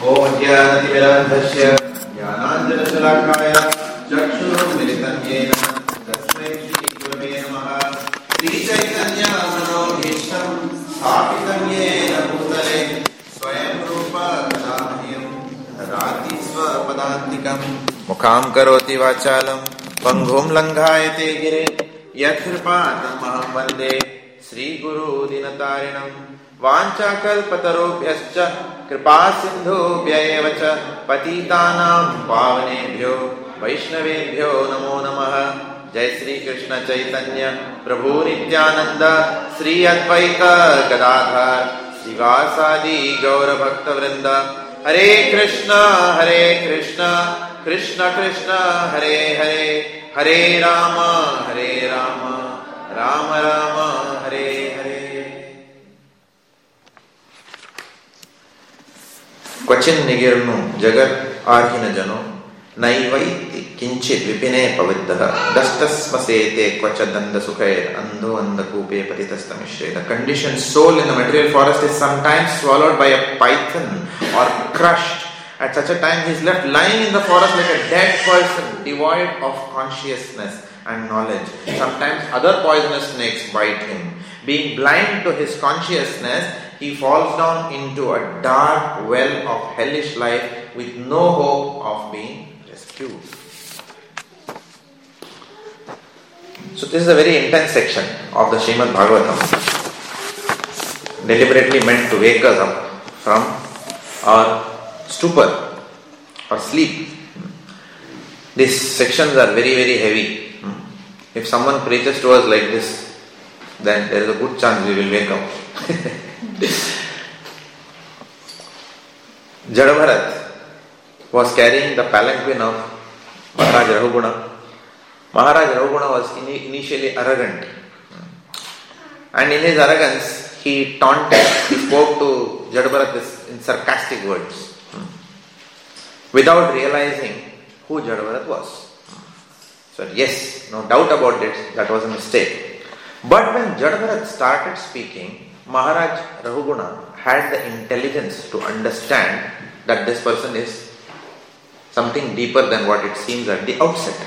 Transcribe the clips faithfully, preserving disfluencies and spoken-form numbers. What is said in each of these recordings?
ओम ज्ञानतिमिरान्धस्य ज्ञानाञ्जनशलाकाय चक्षुरुन्मिलितं येन तस्मै श्रीगुरवे नमः। श्रीचैतन्यमनोभीष्टं स्थापितं येन भूतले स्वयं रूपा कदामह्यं ददाति स्वपदान्तिकं। मुखां करोति वाचालं पङ्गुं लङ्घायते गिरे यत्कृपातमहं वन्दे श्रीगुरुदीनतारिणं। वाञ्छाकल्पतरुभ्यश्च कृपा सिन्धुभ्य एव च पतितानां पावनेभ्यो वैष्णवेभ्यो नमो नमः। जय श्री कृष्ण चैतन्य प्रभु नित्यानंद श्री अद्वैत गदाधर श्रीवासादि गौर भक्त वृंद। हरे कृष्ण हरे कृष्ण कृष्ण कृष्ण हरे हरे हरे राम हरे राम राम राम हरे हरे। क्वचिन निगिर्नु जगत आर्हिन जनो नैवैति किंचित विपिने पविद्धः दष्टस्मसेते क्वच दंड सुखे अंधो अंधकूपे पतितस्तमिश्रे। The conditioned soul in the material forest is sometimes swallowed by a python or crushed. At such a time he is left lying in the forest like a dead person, devoid of consciousness and knowledge. Sometimes other poisonous snakes bite him. Being blind to his consciousness, he falls down into a dark well of hellish life with no hope of being rescued. So this is a very intense section of the Srimad Bhagavatam, deliberately meant to wake us up from our stupor or sleep. These sections are very very heavy. If someone preaches to us like this, then there is a good chance we will wake up. Jadabharat was carrying the palanquin of Maharaj Rahuguna. Maharaj Rahuguna was initially arrogant, and in his arrogance he taunted, he spoke to Jadabharat in sarcastic words without realizing who Jadabharat was. So yes, no doubt about it, that was a mistake. But when Jadabharat started speaking, Maharaj Rahuguna had the intelligence to understand that this person is something deeper than what it seems at the outset.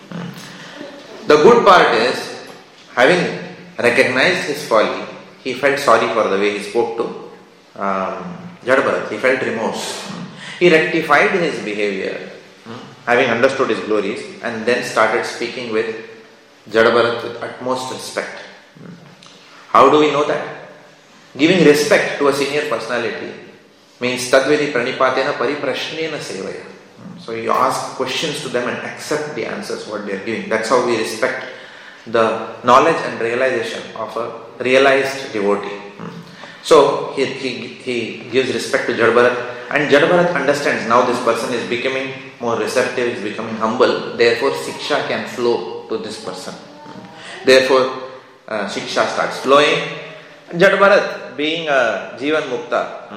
The good part is, having recognized his folly, he felt sorry for the way he spoke to um, Jadabharat. He felt remorse. He rectified his behavior, having understood his glories, and then started speaking with Jadabharat with utmost respect. How do we know that? Giving respect to a senior personality means tadvedi pranipatena pariprashnena sevaya. So you ask questions to them and accept the answers what they are giving. That's how we respect the knowledge and realization of a realized devotee. So he, he, he gives respect to Jadabharat, and Jadabharat understands now this person is becoming more receptive, is becoming humble, therefore Siksha can flow to this person. Therefore uh, Siksha starts flowing. Jadabharat, being a Jivan Mukta,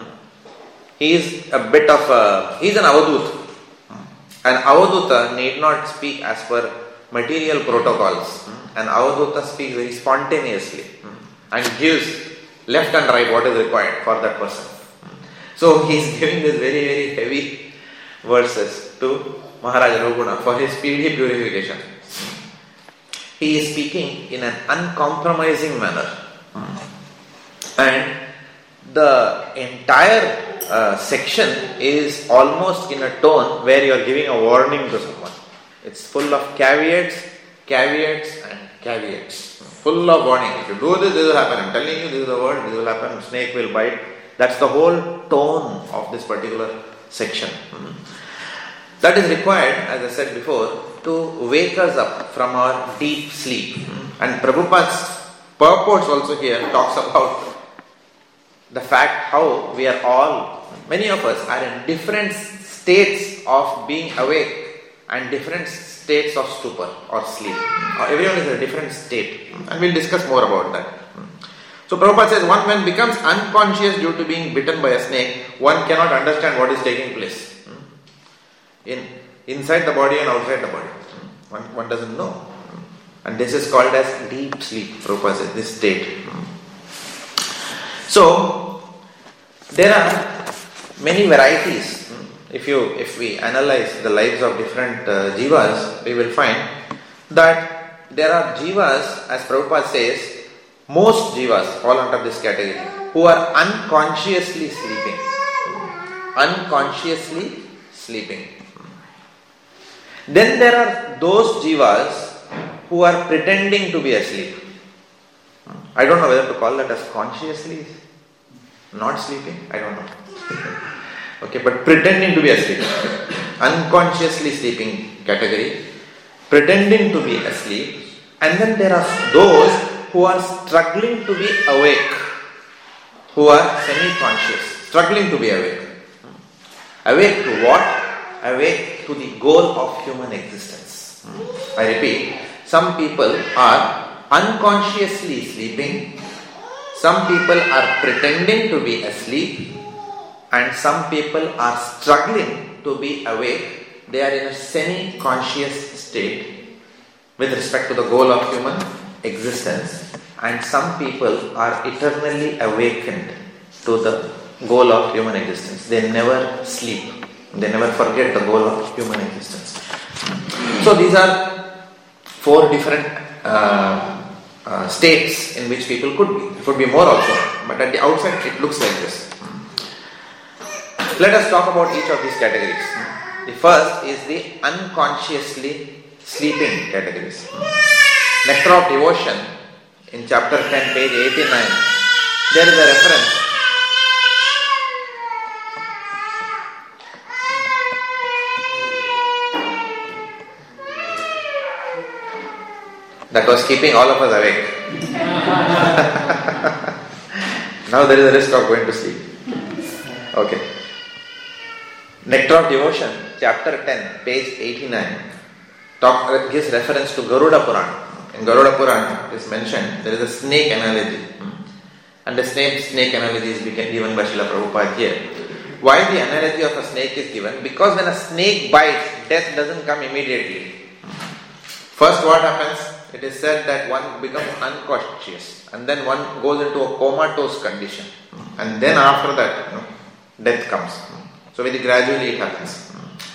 he is a bit of a, he is an Avaduta. An Avaduta need not speak as per material protocols. An Avaduta speaks very spontaneously and gives left and right what is required for that person. So he is giving this very very heavy verses to Maharaj Rahuguna for his speedy purification. He is speaking in an uncompromising manner. And the entire uh, section is almost in a tone where you are giving a warning to someone. It's full of caveats, caveats and caveats. Full of warning. If you do this, this will happen. I'm telling you, this is the word, this will happen. Snake will bite. That's the whole tone of this particular section. That is required, as I said before, to wake us up from our deep sleep. And Prabhupada's purports also here talks about the fact how we are all, many of us are in different states of being awake and different states of stupor or sleep. Everyone is in a different state, and we'll discuss more about that. So Prabhupada says, one man becomes unconscious due to being bitten by a snake, one cannot understand what is taking place in inside the body and outside the body. One, one doesn't know. And this is called as deep sleep, Prabhupada says, this state. So, there are many varieties. If you, if we analyze the lives of different uh, jivas, we will find that there are jivas, as Prabhupada says, most jivas fall under this category, who are unconsciously sleeping. Unconsciously sleeping. Then there are those jivas who are pretending to be asleep. I don't know whether to call that as consciously not sleeping. I don't know. Okay, but pretending to be asleep. Unconsciously sleeping category. Pretending to be asleep. And then there are those who are struggling to be awake. Who are semi-conscious. Struggling to be awake. Awake to what? Awake to the goal of human existence. I repeat, some people are unconsciously sleeping, some people are pretending to be asleep, and some people are struggling to be awake. They are in a semi-conscious state with respect to the goal of human existence, and some people are eternally awakened to the goal of human existence. They never sleep. They never forget the goal of human existence. So these are four different uh, uh, states in which people could be. It could be more also, but at the outset it looks like this. Let us talk about each of these categories. The first is the unconsciously sleeping categories. Nectar of Devotion, in chapter ten, page eighty-nine, there is a reference. That was keeping all of us awake. Now there is a risk of going to sleep. Okay. Nectar of Devotion, chapter ten, page eighty-nine, talk, gives reference to Garuda Purana. In Garuda Purana, it is mentioned, there is a snake analogy. And the snake, snake analogy is given by Srila Prabhupada here. Why the analogy of a snake is given? Because when a snake bites, death doesn't come immediately. First what happens? It is said that one becomes unconscious and then one goes into a comatose condition, and then after that, you know, death comes. So very gradually it happens.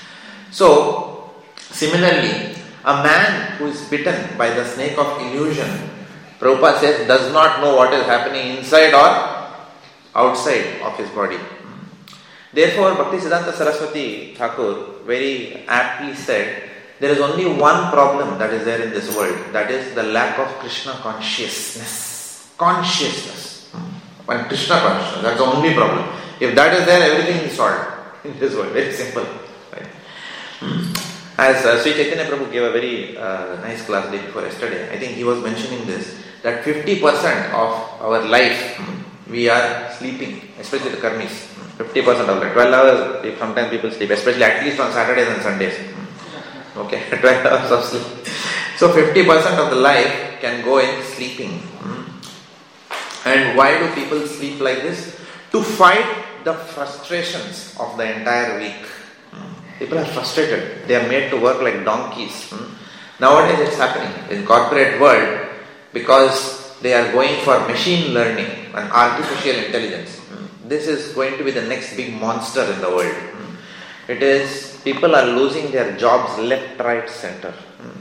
So similarly, a man who is bitten by the snake of illusion, Prabhupada says, does not know what is happening inside or outside of his body. Therefore, Bhaktisiddhanta Saraswati Thakur very aptly said, there is only one problem that is there in this world, that is the lack of Krishna consciousness. Consciousness. When Krishna consciousness, that's the only problem. If that is there, everything is solved in this world. Very simple. Right? As uh, Sri Chaitanya Prabhu gave a very uh, nice class day before yesterday, I think he was mentioning this, that fifty percent of our life we are sleeping, especially the karmis. fifty percent of that. twelve hours, if sometimes people sleep, especially at least on Saturdays and Sundays. Okay, twelve hours of sleep. So fifty percent of the life can go in sleeping. And why do people sleep like this? To fight the frustrations of the entire week. People are frustrated. They are made to work like donkeys. Nowadays it's happening in corporate world because they are going for machine learning and artificial intelligence. This is going to be the next big monster in the world. It is, people are losing their jobs left, right, center.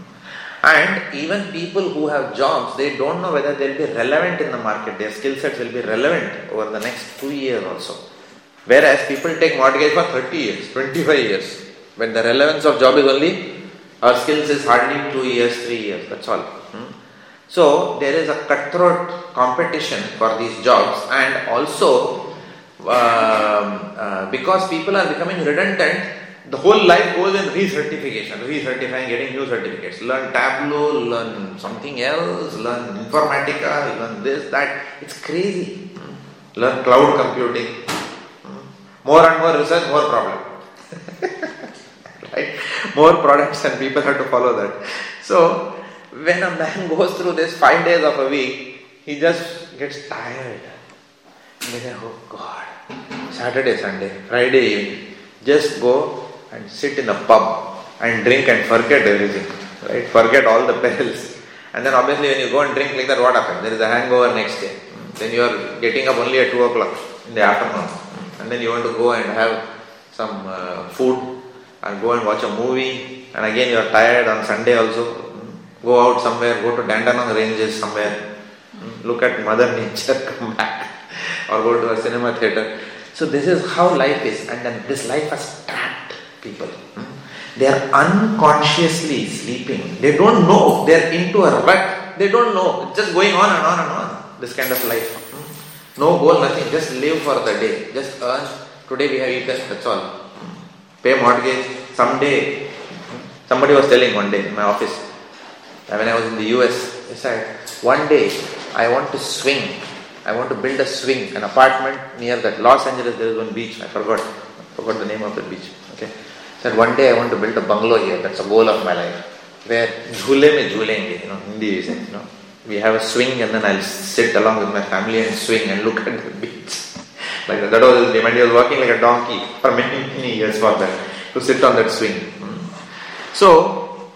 And even people who have jobs, they don't know whether they'll be relevant in the market. Their skill sets will be relevant over the next two years also. Whereas people take mortgage for thirty years, twenty-five years. When the relevance of job is only, our skills is hardly two years, three years, that's all. So there is a cutthroat competition for these jobs, and also um, uh, because people are becoming redundant, the whole life goes in recertification, recertifying, getting new certificates. Learn Tableau, learn something else, learn Informatica, learn this, that. It's crazy. Learn cloud computing. More and more research, more problem. Right? More products and people have to follow that. So, when a man goes through this five days of a week, he just gets tired. He says, oh God, Saturday, Sunday, Friday evening, just go and sit in a pub and drink and forget everything, right? Forget all the perils. And then obviously when you go and drink like that, what happens? There is a hangover next day. Then you are getting up only at two o'clock in the afternoon. and then you want to go and have some uh, food and go and watch a movie, and again you are tired on Sunday also, go out somewhere, go to Dandenong ranges somewhere, look at Mother Nature, come back, or go to a cinema theatre. So this is how life is, and then this life has trapped people. They are unconsciously sleeping. They don't know. They are into a rut. They don't know. It's just going on and on and on. This kind of life. No goal, nothing. Just live for the day. Just earn. Today we have eaten. That's all. Pay mortgage. Someday. Somebody was telling one day in my office, when I was in the U S, he said, one day I want to swing. I want to build a swing, an apartment near that. Los Angeles, there is one beach. I forgot. I forgot the name of the beach. Okay. Said one day I want to build a bungalow here. That's a goal of my life. Where jhule mein jhulenge, you know, Hindi is it, you know. We have a swing and then I'll sit along with my family and swing and look at the beach. Like that, that was his demand. He was working like a donkey for many, many years for that, to sit on that swing. So,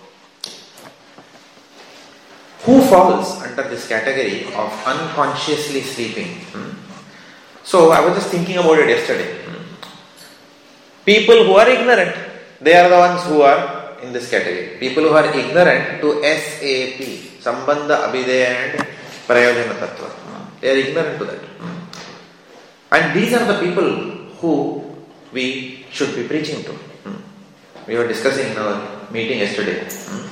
who falls under this category of unconsciously sleeping? So, I was just thinking about it yesterday. People who are ignorant, they are the ones who are in this category. People who are ignorant to S A P, Sambandha, Abhideya and Prayojana Tattva. They are ignorant to that. And these are the people who we should be preaching to. We were discussing in our meeting yesterday.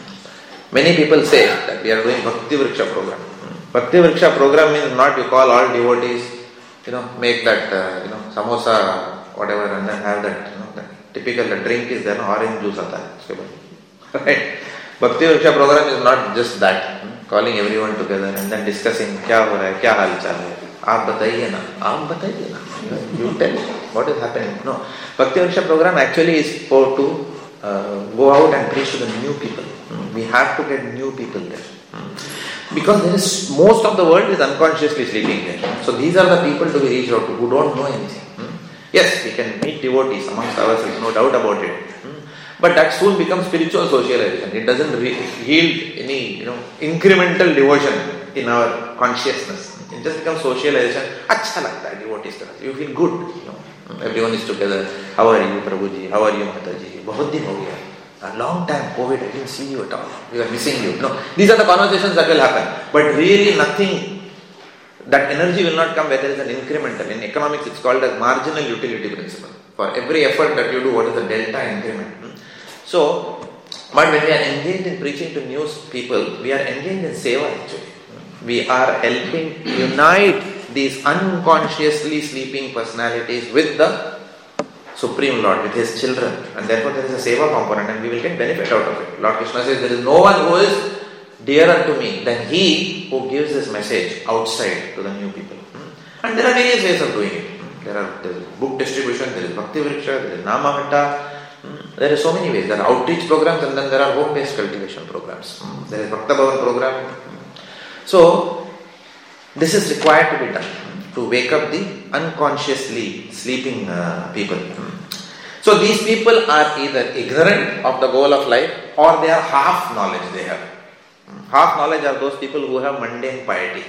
Many people say that we are doing Bhakti Vriksha program. Bhakti Vriksha program means not you call all devotees, you know, make that, uh, you know, samosa, whatever, and then have that, you know, that typical the drink is there, no, orange juice aata hai. Right? Bhakti Vriksha program is not just that. Calling everyone together and then discussing kya ho raha hai, kya hal chal hai. Aap bataiye na, aap bataiye na. You tell what is happening. No. Bhakti Vriksha program actually is for to uh, go out and preach to the new people. We have to get new people there. Because there is, most of the world is unconsciously sleeping there. So these are the people to be reached out to who don't know anything. Yes, we can meet devotees amongst ourselves, no doubt about it. But that soon becomes spiritual socialization. It doesn't re- yield any, you know, incremental devotion in our consciousness. It just becomes socialization. Achha lagta hai devotees ka. You feel good, you know. Everyone is together. How are you, Prabhuji? How are you, Mataji? Bahut din ho gaya. A long time, COVID, I didn't see you at all. We are missing you. No, these are the conversations that will happen. But really nothing, that energy will not come where there is an incremental. In economics, it's called as marginal utility principle. For every effort that you do, what is the delta increment? So, but when we are engaged in preaching to new people, we are engaged in seva actually. We are helping unite these unconsciously sleeping personalities with the Supreme Lord, with His children. And therefore there is a seva component and we will get benefit out of it. Lord Krishna says, there is no one who is dearer to me than he who gives this message outside to the new people. And there are various ways of doing it. There are there is book distribution, there is Bhakti Vriksha, there is Namaghatta. There are so many ways. There are outreach programs and then there are home-based cultivation programs. There is Bhakta Bhavan program. So, this is required to be done to wake up the unconsciously sleeping uh, people. So, these people are either ignorant of the goal of life or they are half knowledge they have. Half knowledge are those people who have mundane piety.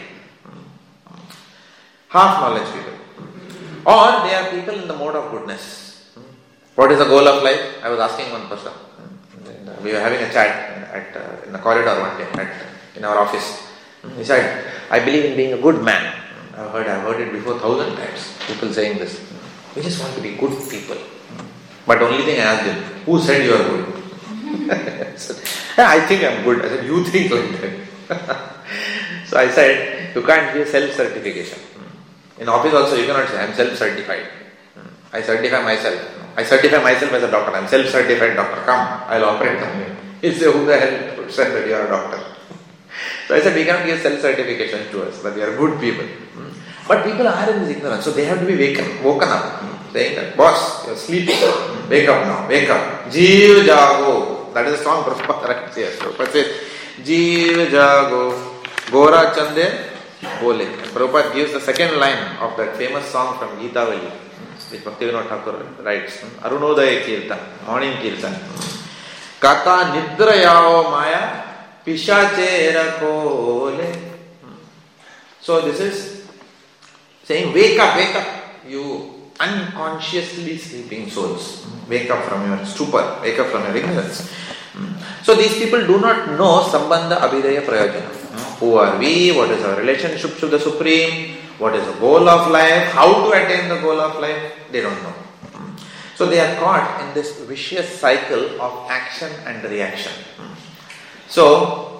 Half knowledge people. Or they are people in the mode of goodness. What is the goal of life? I was asking one person. We were having a chat at, uh, in the corridor one day at, in our office. He said, I believe in being a good man. I've heard, I've heard it before a thousand times. People saying this. We just want to be good people. But only thing I asked him, who said you are good? I said, yeah, I think I'm good. I said, you think like that. So I said, you can't give self-certification. In office also you cannot say, I'm self-certified. I certify myself. I certify myself as a doctor. I'm self-certified doctor. Come, I'll operate on you. He said, who the hell said that you are a doctor? So I said, we cannot give self-certification to us, that we are good people. But people are in this ignorance, so they have to be waken, woken up. Saying that, boss, you're sleeping. Wake up now, wake up. Jeev jago. That is a song Prabhupada writes here. Prabhupada says, Jeev jago. Gora chande bole. Prabhupada gives the second line of that famous song from Geetavali, which Bhaktivinoda Thakur writes. Arunodaya Kirtan, morning Kirtan. Kata nidrayao maya pishachera kole. So this is saying, wake up, wake up. You unconsciously sleeping souls. Wake up from your stupor, wake up from your ignorance. So these people do not know Sambandha Abhidaya Prayojana. Who are we? What is our relationship to the Supreme? What is the goal of life? How to attain the goal of life? They don't know. So they are caught in this vicious cycle of action and reaction. So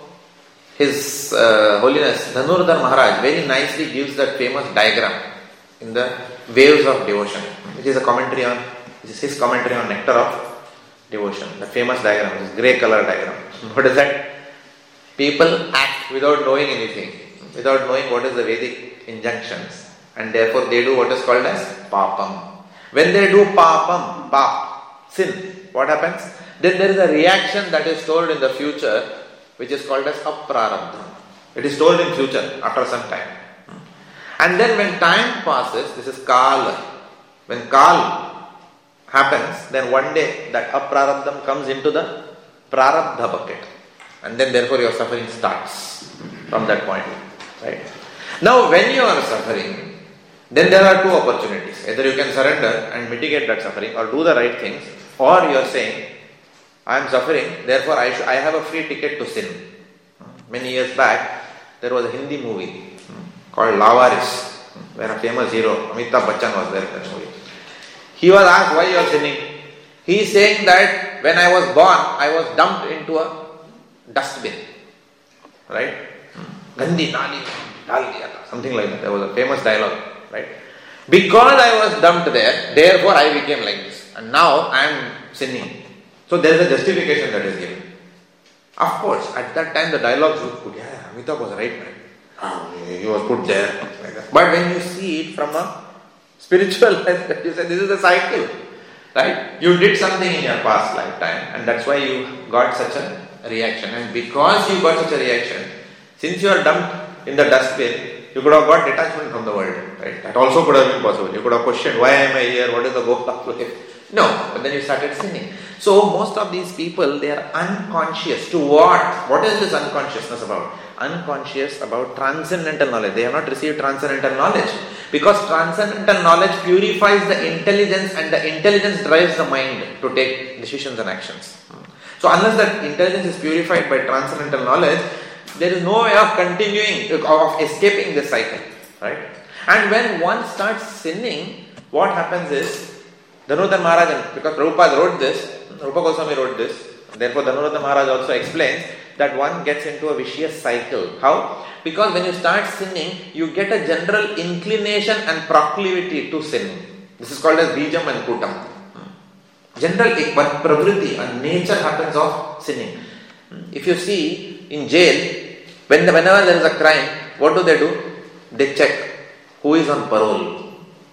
His uh, Holiness Dhanurdhar Maharaj very nicely gives that famous diagram in the Waves of Devotion, which is a commentary on, which is his commentary on Nectar of Devotion. The famous diagram, this grey color diagram. What is that? People act without knowing anything, without knowing what is the Vedic injunctions, and therefore they do what is called as papam. When they do papam, pap, sin, what happens? Then there is a reaction that is stored in the future, which is called as aprarabdha. It is stored in future after some time. And then when time passes, this is kala. When kal happens, then one day that aprarabdham comes into the prarabdha bucket. And then therefore your suffering starts from that point. Right? Now when you are suffering, then there are two opportunities. Either you can surrender and mitigate that suffering or do the right things, or you are saying, I am suffering, therefore I, sh- I have a free ticket to sin. Many years back, there was a Hindi movie called Lavaris, where a famous hero, Amitabh Bachchan, was there in that movie. He was asked why you are sinning. He is saying that when I was born, I was dumped into a dustbin. Right? Gandhi nali dal diya tha. Something like that. There was a famous dialogue. Right? Because I was dumped there, therefore I became like this. And now I am sinning. So there is a justification that is given. Of course, at that time the dialogues were put, yeah, Amitabh was right, man. Oh, he was put there. Like that. But when you see it from a spiritual aspect, you say this is a cycle. Right? You did something in your past lifetime and that's why you got such a reaction. And because you got such a reaction, since you are dumped in the dustbin, you could have got detachment from the world. Right? That also could have been possible. You could have questioned, why am I here? What is the goal of life? No, but then you started sinning. So most of these people, they are unconscious. To what? What is this unconsciousness about? Unconscious about transcendental knowledge. They have not received transcendental knowledge. Because transcendental knowledge purifies the intelligence and the intelligence drives the mind to take decisions and actions. So unless that intelligence is purified by transcendental knowledge, there is no way of continuing, of escaping this cycle. Right? And when one starts sinning, what happens is, Dhanurdhar Maharaj, because Prabhupada wrote this, Rupa Goswami wrote this, therefore Dhanurdhar Maharaj also explains that one gets into a vicious cycle. How? Because when you start sinning, you get a general inclination and proclivity to sin. This is called as bijam and kutam. General pravriti, a nature happens of sinning. If you see in jail, when the, whenever there is a crime, what do they do? They check who is on parole.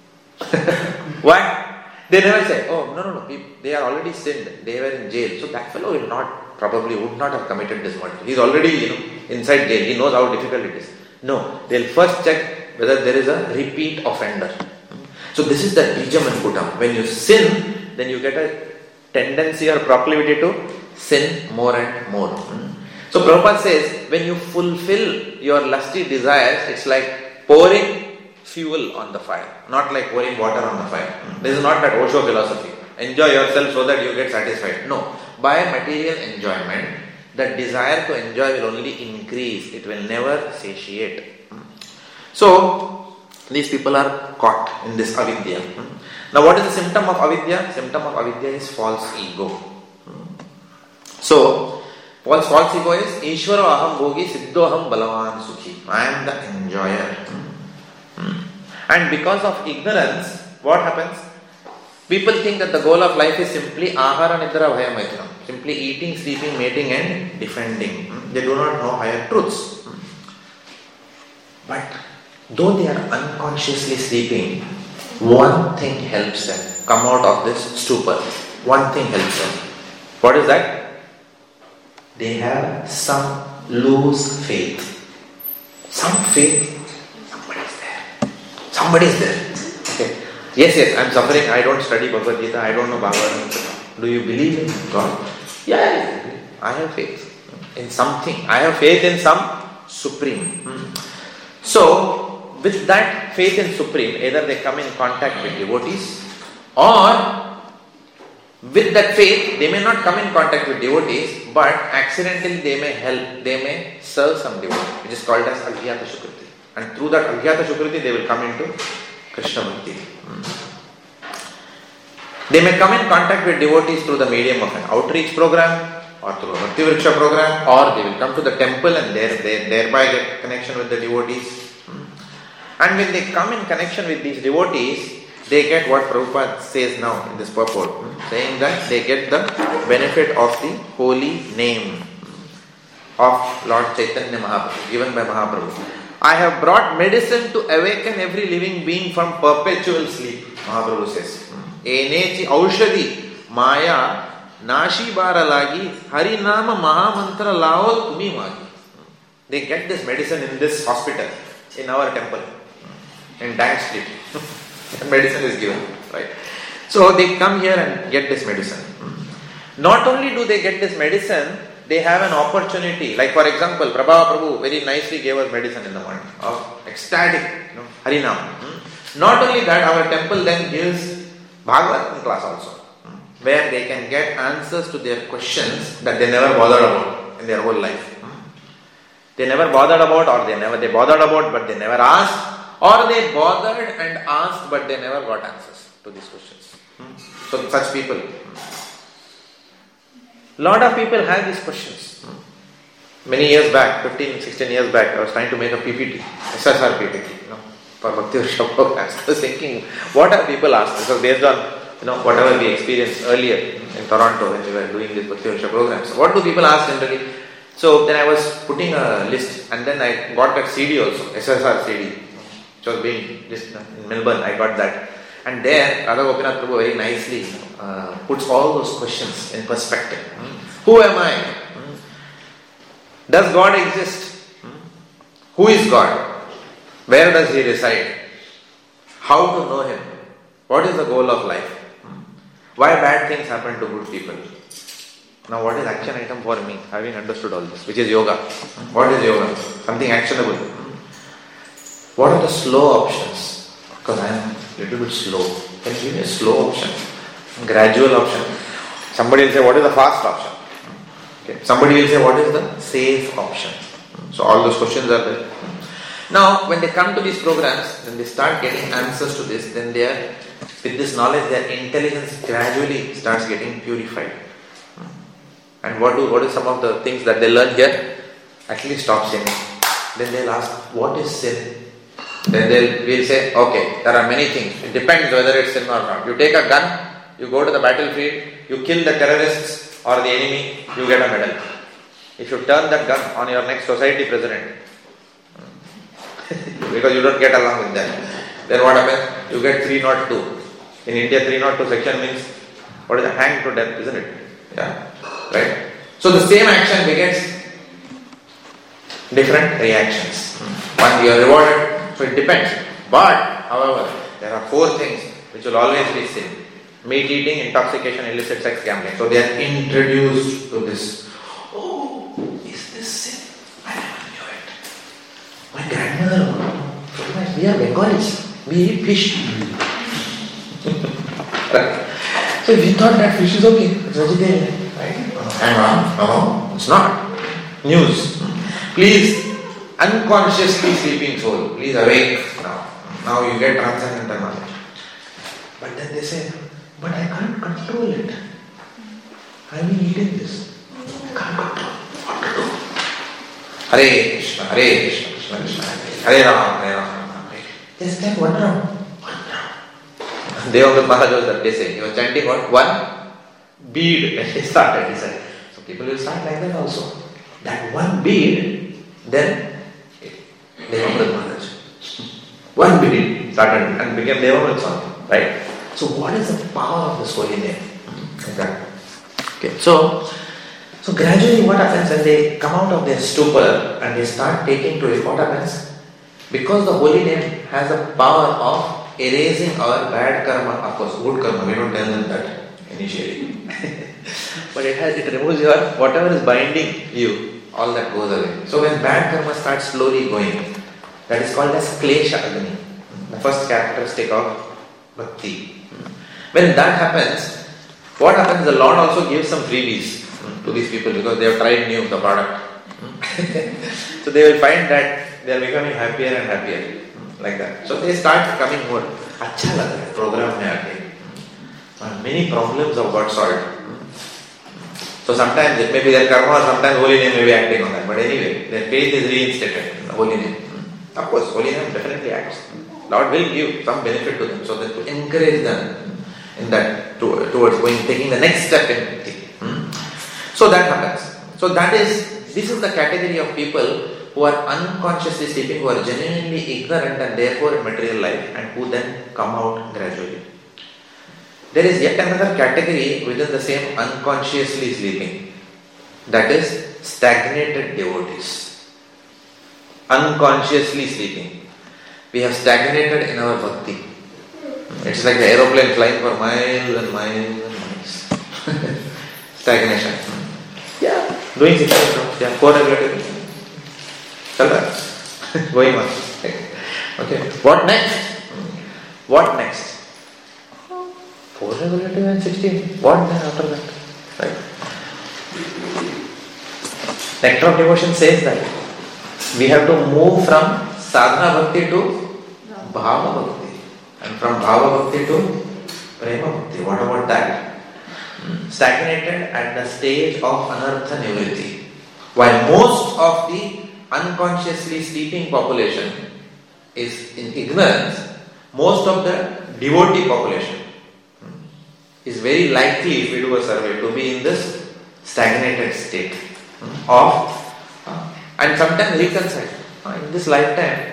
Why? They never say, oh, no, no, no, they are already sinned, they were in jail. So that fellow will not, probably would not have committed this murder. He is already, you know, inside jail. He knows how difficult it is. No, they'll first check whether there is a repeat offender. So this is the bijam and kutam. When you sin, then you get a tendency or proclivity to sin more and more. So Prabhupada says, when you fulfill your lusty desires, it's like pouring fuel on the fire, not like pouring water on the fire. This is not that Osho philosophy. Enjoy yourself so that you get satisfied. No. By material enjoyment, the desire to enjoy will only increase. It will never satiate. So, these people are caught in this avidya. Now, what is the symptom of avidya? Symptom of avidya is false ego. So, false, false ego is Ishvaro aham bhogi siddho aham balavan sukhi. I am the enjoyer. And because of ignorance, what happens? People think that the goal of life is simply ahara nidra bhaya maitram, simply eating, sleeping, mating and defending. They do not know higher truths. But though they are unconsciously sleeping, one thing helps them come out of this stupor. One thing helps them. What is that? They have some loose faith. Some faith. Somebody is there. Somebody is there. Okay. Yes, yes, I am suffering. I don't study Bhagavad Gita. I don't know Bhagavad Gita. Do you believe in God? Yeah, I have faith in something. I have faith in some supreme. So, with that faith in Supreme, either they come in contact with devotees, or with that faith, they may not come in contact with devotees, but accidentally they may help, they may serve some devotee, which is called as Agyata Shukriti. And through that Agyata Shukriti, they will come into Krishna Bhakti. They may come in contact with devotees through the medium of an outreach program, or through a Bhakti Vriksha program, or they will come to the temple and there, they thereby get connection with the devotees. And when they come in connection with these devotees, they get what Prabhupada says now in this purport, saying that they get the benefit of the holy name of Lord Chaitanya Mahaprabhu, given by Mahaprabhu. I have brought medicine to awaken every living being from perpetual sleep, Mahaprabhu says. Enechi aushadi maya nashi baralagi harinama mahamantra lao tumi magi. They get this medicine in this hospital, in our temple, in Dank Street. Medicine is given, right? So they come here and get this medicine. Not only do they get this medicine, they have an opportunity. Like for example, Prabhava Prabhu very nicely gave us medicine in the morning of ecstatic, you know, Harinam. Not only that, our temple then gives Bhagavatam class also, where they can get answers to their questions that they never bothered about in their whole life. They never bothered about, or they never they bothered about, but they never asked. Or they bothered and asked, but they never got answers to these questions. Hmm. So such people. Lot of people have these questions. Hmm. Many years back, fifteen, sixteen years back, I was trying to make a P P T, S S R P P T, you know, for Bhakti Vriksha programs. I was thinking, what have people asked? Because based on, you know, whatever we experienced earlier in Toronto when we were doing these Bhakti Vriksha programs. What do people ask generally? So then I was putting a list, and then I got that C D also, S S R C D. Which was being in Melbourne, I got that. And there, Radha Gopinath Prabhu very nicely uh, puts all those questions in perspective. Hmm? Who am I? Hmm? Does God exist? Hmm? Who is God? Where does He reside? How to know Him? What is the goal of life? Hmm? Why bad things happen to good people? Now what is action item for me? Having understood all this, which is yoga. Hmm? What is yoga? Something actionable. What are the slow options? Because I am a little bit slow. Can you give me a slow option? Gradual option. Somebody will say, what is the fast option? Okay. Somebody will say, what is the safe option? So all those questions are there. Now, when they come to these programs, when they start getting answers to this, then they are, with this knowledge, their intelligence gradually starts getting purified. And what do what is some of the things that they learn here? Actually stop sinning. Then they'll ask, what is sin? Then they'll we'll say, okay, there are many things. It depends whether it's sin or not. You take a gun, you go to the battlefield, you kill the terrorists or the enemy, you get a medal. If you turn that gun on your next society president, because you don't get along with them, then what happens? You get three oh two. In India, three oh two section means, what is it? Hanged to death, isn't it? Yeah. Right? So the same action begets different reactions. One, you are rewarded. So it depends. But, however, there are four things which will always be sin. Meat eating, intoxication, illicit sex, gambling. So they are introduced to this. Oh, is this sin? I never knew it. My grandmother, we are Bengalis. We eat fish. Right? So we thought that fish is okay. It's vegetarian. Right? And no, no, it's not. News. Please, unconsciously sleeping soul, please awake now. Now you get transcendental knowledge. But then they say, but I can't control it. I've been eating this. I can't control what to do. Hare Krishna, Hare Krishna, Krishna Krishna, Hare Rama, Hare Rama. Just like one round. One round. Devamrit Maharaj was that they say. He was chanting what? One bead. When he started, he said. So people will start like that also. That one bead, then Devamrit Maharaj. One bead started and became Devamrit Swami. Right? So what is the power of this holy name? Exactly. Okay. So, so gradually what happens when they come out of their stupor and they start taking to it, what happens? Because the holy name has a power of erasing our bad karma, of course, good karma, we don't tell them that initially. But it has, it removes your, whatever is binding you, all that goes away. So when bad karma starts slowly going, That is called as Klesha Agni, the first characteristic of Bhakti. When that happens, what happens? The Lord also gives some freebies to these people because they have tried new the product. So they will find that they are becoming happier and happier, like that. So they start coming more. Acha laga hai program mein aake. Many problems have got solved. So sometimes it may be their karma or sometimes holy name may be acting on that. But anyway, their faith is reinstated in the holy name. Of course, holy name definitely acts. Lord will give some benefit to them so that to encourage them in that to, towards going taking the next step in bhakti. So that happens. So that is this is the category of people who are unconsciously sleeping, who are genuinely ignorant and therefore in material life, and who then come out gradually. There is yet another category within the same unconsciously sleeping, that is stagnated devotees. Unconsciously sleeping. We have stagnated in our bhakti. It's like the aeroplane flying for miles and miles and miles. Stagnation. Yeah, doing six hours. Yeah, co-regulative. Going on. Okay. What next? What next? Four regulative and sixteen. What then after that? Right? Nectar of Devotion says that we have to move from sadhana bhakti to bhava bhakti, and from bhava bhakti to prema bhakti. What about that? Stagnated at the stage of anartha nivritti. While most of the unconsciously sleeping population is in ignorance, most of the devotee population is very likely, if we do a survey, to be in this stagnated state of uh, and sometimes reconcile. Uh, in this lifetime,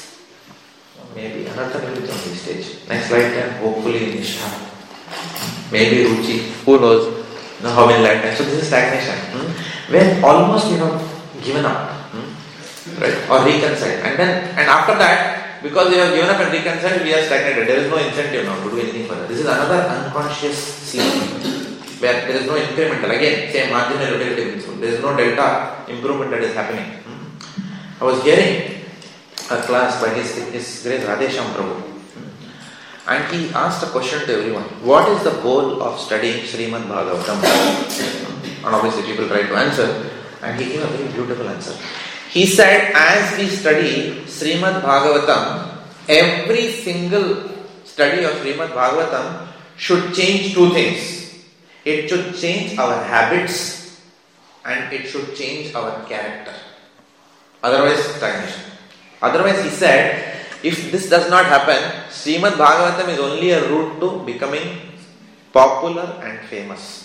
maybe another nivritti on this stage. Next lifetime, hopefully Nishtha. Maybe Ruchi, who knows, you know how many lifetimes. So this is stagnation. Hmm? Where almost you know given up. Hmm? Right? Or reconciled. And then and after that, because we have given up and reconciled, we are stagnated. There is no incentive now to do anything further. This is another unconscious sleep, where there is no incremental. Again, same marginal utility principle. There is no delta improvement that is happening. Hmm? I was hearing a class by His, His Grace Radhesham Prabhu. And he asked a question to everyone. What is the goal of studying Srimad Bhagavatam? And obviously people tried to answer. And he gave a very beautiful answer. He said, as we study Srimad Bhagavatam, every single study of Srimad Bhagavatam should change two things. It should change our habits and it should change our character. Otherwise, stagnation. Otherwise, he said, if this does not happen, Srimad Bhagavatam is only a route to becoming popular and famous.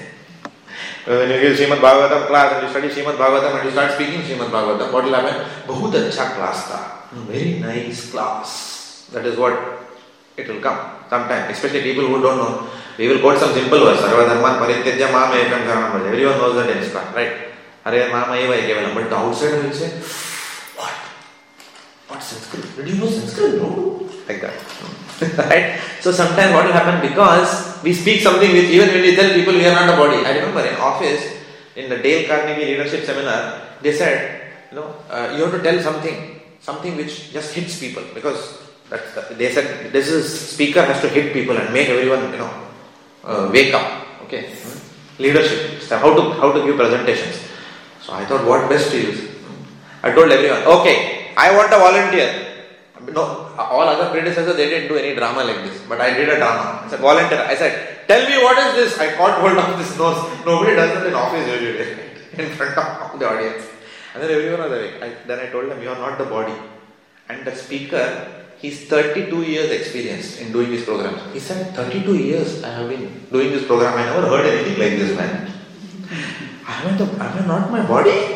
When you give Srimad Bhagavatam class and you study Srimad Bhagavatam and you start speaking Srimad Bhagavatam, what will happen? Bahut acha class tha. Very nice class. That is what it will come sometime. Especially people who don't know. We will quote some simple verse. Sarva dharman parityajya mam ekam sharanam vraja. Everyone knows that in Islam, right? Hare mam eva kevalam. But the outsider will say, what? What Sanskrit? Did you know Sanskrit? No. Like that. Right? So sometimes what will happen, because we speak something which even when we tell people we are not a body. I remember in office, in the Dale Carnegie leadership seminar, they said, you know, uh, you have to tell something, something which just hits people, because that's the, they said this is speaker has to hit people and make everyone, you know, uh, wake up. Okay, leadership. So how to how to give presentations. So I thought, what best to use? I told everyone, okay, I want a volunteer. No, all other predecessors, they didn't do any drama like this. But I did a drama. I said, volunteer. I said, tell me what is this? I caught hold of this nose. Nobody does that in office usually. In front of the audience. And then everyone was awake. I, then I told them, you are not the body. And the speaker, he's thirty-two years experienced in doing this program. He said, thirty-two years I have been doing this program. I never heard anything like this, man. Am I, the, am I not my body?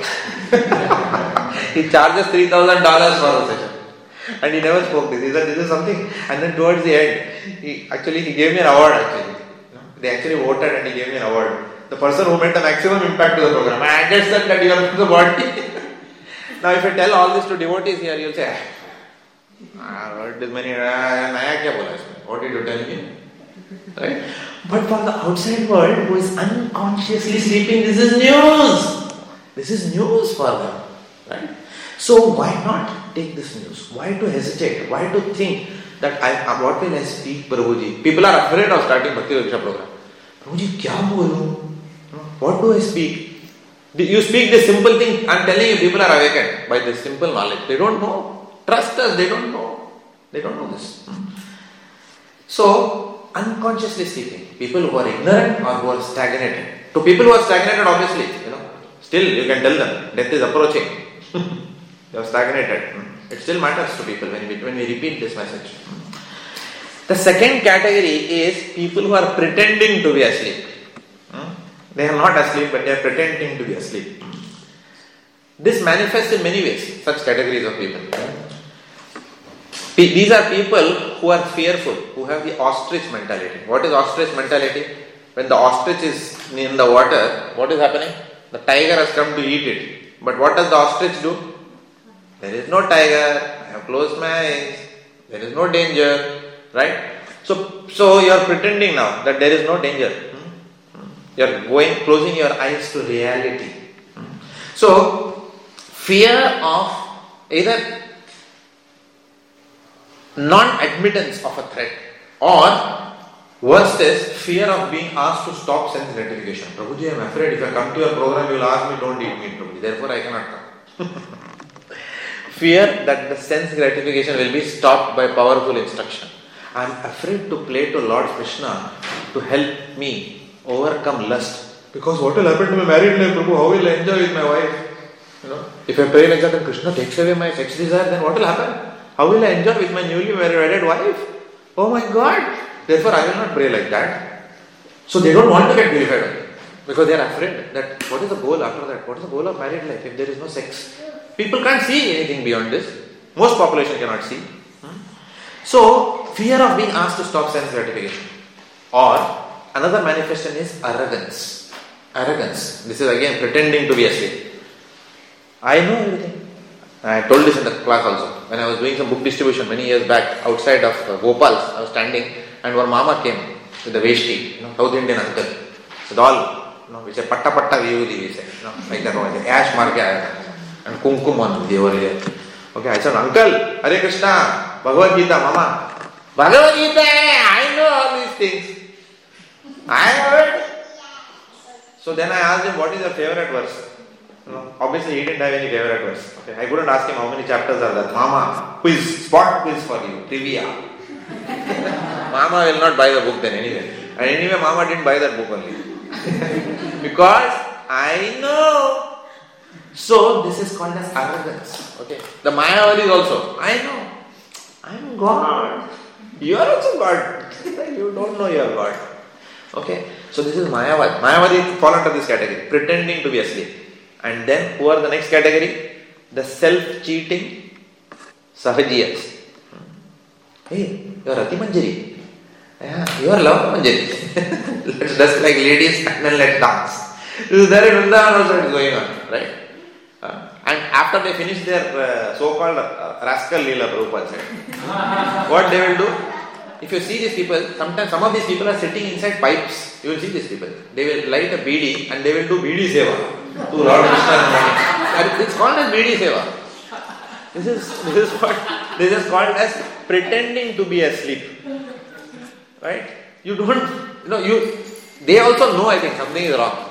He charges three thousand dollars for a session. And he never spoke this. He said, this is something. And then towards the end, he actually he gave me an award actually. They actually voted and he gave me an award. The person who made the maximum impact to the program. I understand that you are the body. Now if I tell all this to devotees here, you'll say, I heard this many, what did you tell me? Right? But for the outside world who is unconsciously sleeping, this is news. This is news for them. Right? So why not take this news? Why to hesitate? Why to think that I, what will I speak, Prabhuji? People are afraid of starting Bhakti Raksha program. Prabhuji, kya bolu? What do I speak? You speak this simple thing. I am telling you, people are awakened by this simple knowledge. They don't know. Trust us, they don't know. They don't know this. So, unconsciously speaking, people who are ignorant or who are stagnated. To people who are stagnated, obviously, you know, still you can tell them, death is approaching. They are stagnated. It still matters to people when we, when we repeat this message. The second category is people who are pretending to be asleep. They are not asleep, but they are pretending to be asleep. This manifests in many ways, such categories of people. These are people who are fearful, who have the ostrich mentality. What is ostrich mentality? When the ostrich is in the water, what is happening? The tiger has come to eat it. But what does the ostrich do? There is no tiger, I have closed my eyes, there is no danger, right? So, so you are pretending now that there is no danger. You are going, closing your eyes to reality. So, fear of either non-admittance of a threat, or worst is fear of being asked to stop sense gratification. Prabhuji, I am afraid if I come to your program, you will ask me, don't eat meat, Prabhuji. Therefore, I cannot come. Fear that the sense gratification will be stopped by powerful instruction. I am afraid to play to Lord Krishna to help me overcome lust. Because what will happen to my married life, Prabhu? How will I enjoy with my wife? You know, if I pray like that and Krishna takes away my sex desire, then what will happen? How will I enjoy with my newly wedded wife? Oh my God! Therefore, I will not pray like that. So they don't want to get purified because they are afraid that what is the goal after that? What is the goal of married life if there is no sex? People can't see anything beyond this. Most population cannot see. So, fear of being asked to stop sense gratification. Or another manifestation is arrogance. Arrogance. This is again pretending to be asleep. I know everything. I told this in the class also. When I was doing some book distribution many years back outside of uh, Gopal's, I was standing and one mama came with the veshti, you know, South Indian uncle. With all, you know, we say patta patta vivudi, we say, you know, like that one. Ash marke aaya and kumkum on the over here. Okay, I said, Uncle, Hare Krishna, Bhagavad Gita, Mama. Bhagavad Gita, I know all these things. I have it. So then I asked him, what is your favorite verse? You know, obviously he didn't have any favorite verse. Okay, I couldn't ask him how many chapters are there. Mama, quiz, spot quiz for you, trivia. Mama will not buy the book then anyway. And anyway, Mama didn't buy that book only. Because I know. So this is called as arrogance. Okay. The Mayavadis also. I know. I am God. You are also God. You don't know you are God. Okay. So this is Mayavad. Mayavadi fall under this category. Pretending to be asleep. And then who are the next category? The self-cheating Sahajiyas. Hey, you are Rati Manjari. Yeah, you are Lava Manjari. Let's dance like ladies and then let's dance. This is there in Vrindavan also it is going on. Right? Uh, and after they finish their uh, so-called uh, rascal Leela, Prabhupada said, what they will do? If you see these people, sometimes some of these people are sitting inside pipes. You will see these people. They will light a B D and they will do B D seva to Lord Krishna in the morning. It's called as B D seva. This is this is what this is called as pretending to be asleep. Right? You don't, you know, you. They also know. I think something is wrong.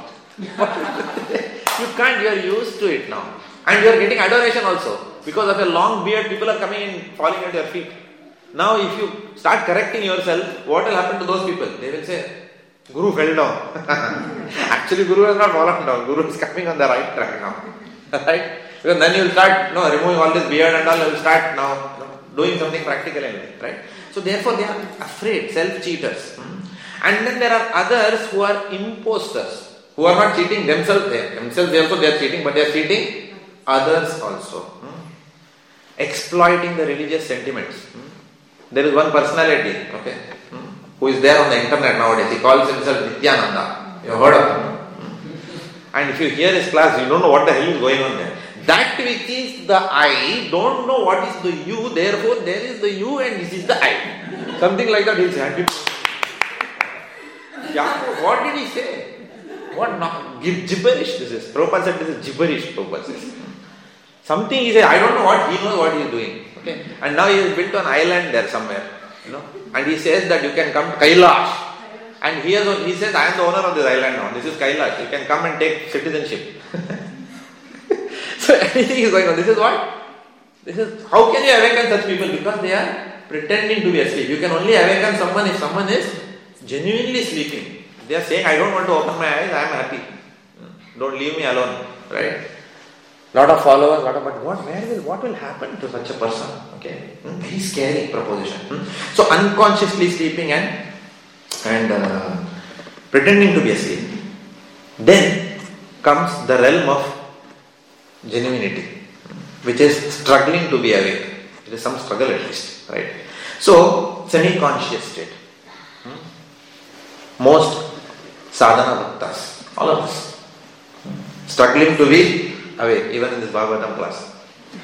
You can't, you are used to it now. And you are getting adoration also. Because of a long beard, people are coming and falling at your feet. Now if you start correcting yourself, what will happen to those people? They will say, Guru fell down. Actually Guru has not fallen down. Guru is coming on the right track now. Right? Because then you will start no, removing all this beard and all, you will start now you know, doing something practical in life. Right? So therefore they are afraid, self-cheaters. And then there are others who are imposters. Who are not cheating themselves, they, themselves they also they are cheating, but they are cheating others also. Hmm. Exploiting the religious sentiments. Hmm. There is one personality, okay, hmm, who is there on the internet nowadays. He calls himself Nityananda. You have heard of him? Hmm. And if you hear his class, you don't know what the hell is going on there. That which is the I don't know what is the you, therefore there is the you and this is the I. Something like that he'll say. Yeah, what did he say? What not? Gibberish this is. Prabhupada said this is gibberish, Prabhupada says. Something he says, I don't know what, he knows what he is doing. Okay? And now he has built an island there somewhere. You know? And he says that you can come to Kailash. And he, has, he says, I am the owner of this island now. This is Kailash. You can come and take citizenship. So anything is going on. This is what? This is, how can you awaken such people? Because they are pretending to be asleep. You can only awaken someone if someone is genuinely sleeping. They are saying, I don't want to open my eyes, I am happy. Don't leave me alone. Right? Lot of followers, lot of, but what, where will, what will happen to such a person? Okay? Hmm? Very scary proposition. Hmm? So unconsciously sleeping and and uh, pretending to be asleep. Then comes the realm of genuinity, which is struggling to be awake. There is some struggle at least, right? So, semi-conscious state. Hmm? Most sadhana bhaktas, all of us, hmm? struggling to be awake, even in this Bhagavatam class.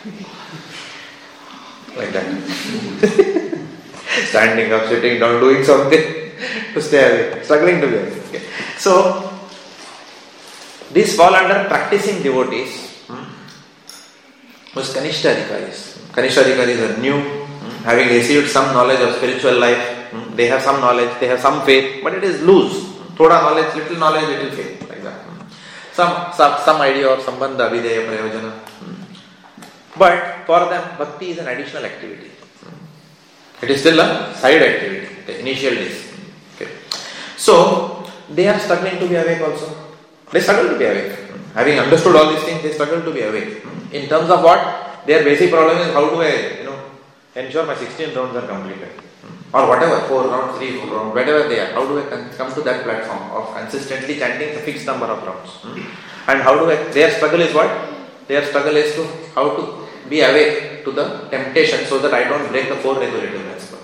Like that. Standing up, sitting down, doing something to stay awake, struggling to be awake. Okay. So, these fall under practicing devotees, hmm? whose Kanishta Adhikaris. Kanishta Adhikaris are new, hmm? having received some knowledge of spiritual life. Hmm? They have some knowledge, they have some faith, but it is loose. Thoda knowledge, little knowledge, little faith, like that. Hmm? Some, some some idea of Sambandha, Videya, Prayojana. Hmm? But for them, bhakti is an additional activity. Hmm? It is still a side activity, the initial days. Okay. So, they are struggling to be awake also. They struggle to be awake. Having understood all these things, they struggle to be awake. In terms of what? Their basic problem is how do I, you know, ensure my sixteen rounds are completed. Or whatever, four rounds, three, four rounds, whatever they are. How do I come to that platform of consistently chanting a fixed number of rounds? And how do I, their struggle is what? Their struggle is to, how to be awake to the temptation so that I don't break the four regulative principles.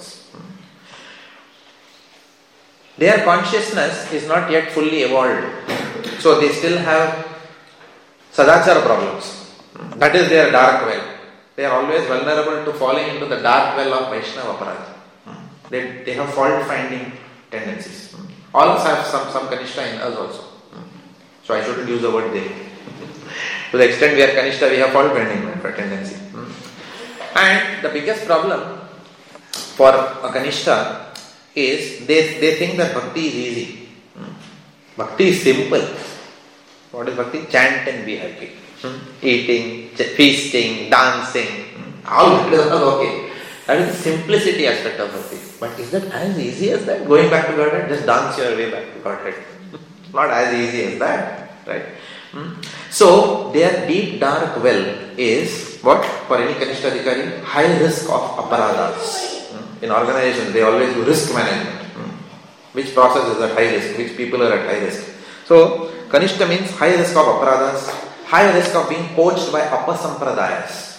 Their consciousness is not yet fully evolved. So they still have sadachara problems. That is their dark well. They are always vulnerable to falling into the dark well of Vaishnava aparadha. They, they have fault-finding tendencies. All of us have some, some Kanishta in us also. So I shouldn't use the word they. To the extent we are Kanishta, we have fault-finding tendency. And the biggest problem for a Kanishta is they, they think that bhakti is easy. Bhakti is simple. What is bhakti? Chant and be happy. Eating, feasting, dancing, all that is okay. That is the simplicity aspect of bhakti. But is that as easy as that? Going back to Godhead, just dance your way back to Godhead. Not as easy as that, right? So, their deep dark well is what? For any Kanishta Adhikari, high risk of aparadhas. In organizations, they always do risk management. Which process is at high risk? Which people are at high risk? So, Kanishta means high risk of aparadhas, high risk of being poached by apasampradayas,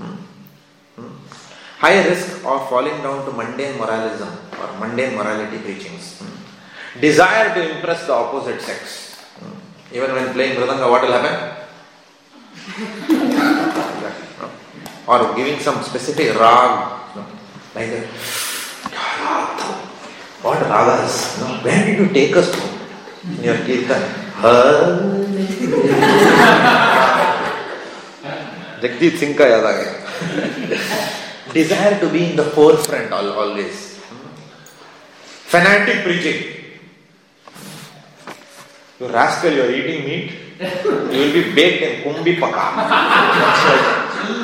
high risk of falling down to mundane moralism or mundane morality preachings, desire to impress the opposite sex. Even when playing Mridanga, what will happen? Or giving some specific rag, like that. What ragas? No? Where did you take us to? In your kirtan. Jagjit Singh ka yaad aa gaya. Desire to be in the forefront always. Fanatic preaching. You rascal, you are eating meat. You will be baked in kumbi paka.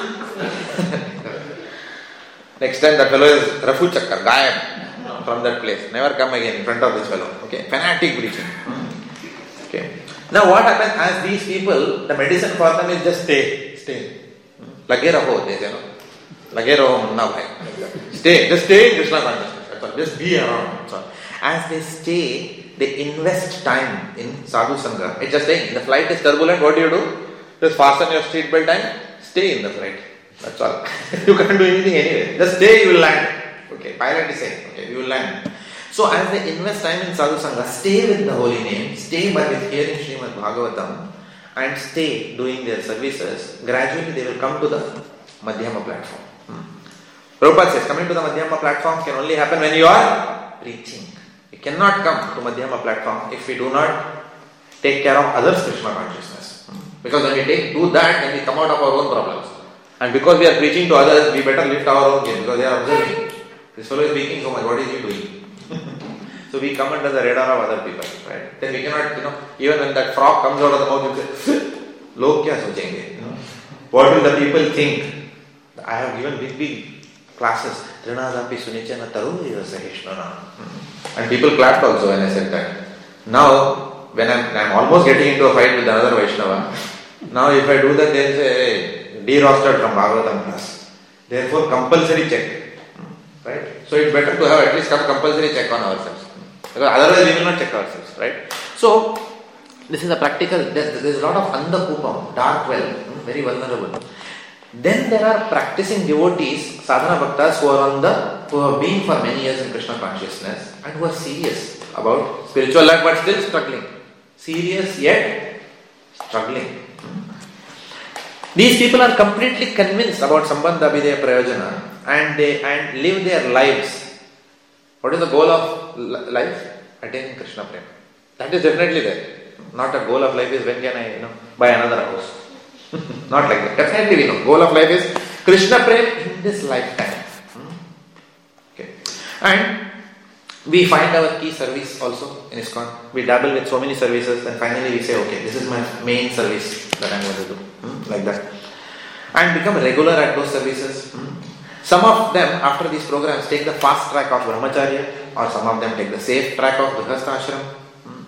Next time that fellow is Rafu Chakkar, Gayab from that place. Never come again in front of this fellow. Okay, fanatic preaching. Okay. Now what happens as these people, the medicine for them is just stay, stay. Lage raho, they say, no? Lage raho munna bhai. Stay, just stay in Krishna consciousness. Just be around. As they stay, they invest time in sadhu sangha. It's just saying, the flight is turbulent, what do you do? Just fasten your seatbelt and stay in the flight. That's all. You can't do anything anyway. Just stay, you will land. Okay, pilot is saying, okay, you will land. So as they invest time in sadhu sangha, stay with the holy name, stay by with hearing Srimad Bhagavatam, and stay doing their services, gradually they will come to the Madhyama platform. Hmm. Prabhupada says, coming to the Madhyama platform can only happen when you are preaching. You cannot come to Madhyama platform if we do not take care of others' Krishna consciousness. Hmm. Because when we take, do that, then we come out of our own problems. And because we are preaching to others, we better lift our own game because they are observing. This fellow is speaking so much, what is he doing? So we come under the radar of other people, right? Then we cannot, you know, even when that frog comes out of the mouth, you say, Log kya sochenge? You know? What will the people think? I have given big, big classes. Trinadapi sunichana taruriva sahishnana. And people clapped also when I said that. Now, when I'm, I'm almost getting into a fight with another Vaishnava, now if I do that, they'll say, hey, de-rostered from Bhagavatam class. Therefore, compulsory check. Right? So it's better to have at least some compulsory check on ourselves. Because otherwise we will not check ourselves. Right? So, this is a practical, there's, there's a lot of andhakupam, dark well, very vulnerable. Then there are practicing devotees, sadhana bhaktas, who are on the, who have been for many years in Krishna consciousness and who are serious about spiritual life but still struggling. Serious yet struggling. These people are completely convinced about Sambandha Abhideya Prayojana and they and live their lives. What is the goal of life? Attaining Krishna Prema. That is definitely there. Not a goal of life is when can I, you know, buy another house. Not like that. Definitely we know. Goal of life is Krishna Prema in this lifetime. Okay. And we find our key service also in ISKCON. We dabble with so many services and finally we say, okay, this is my main service that I'm going to do. Hmm? Like that. And become regular at those services. Hmm? Some of them, after these programs, take the fast track of Brahmacharya or some of them take the safe track of Grihastha Ashram. Hmm?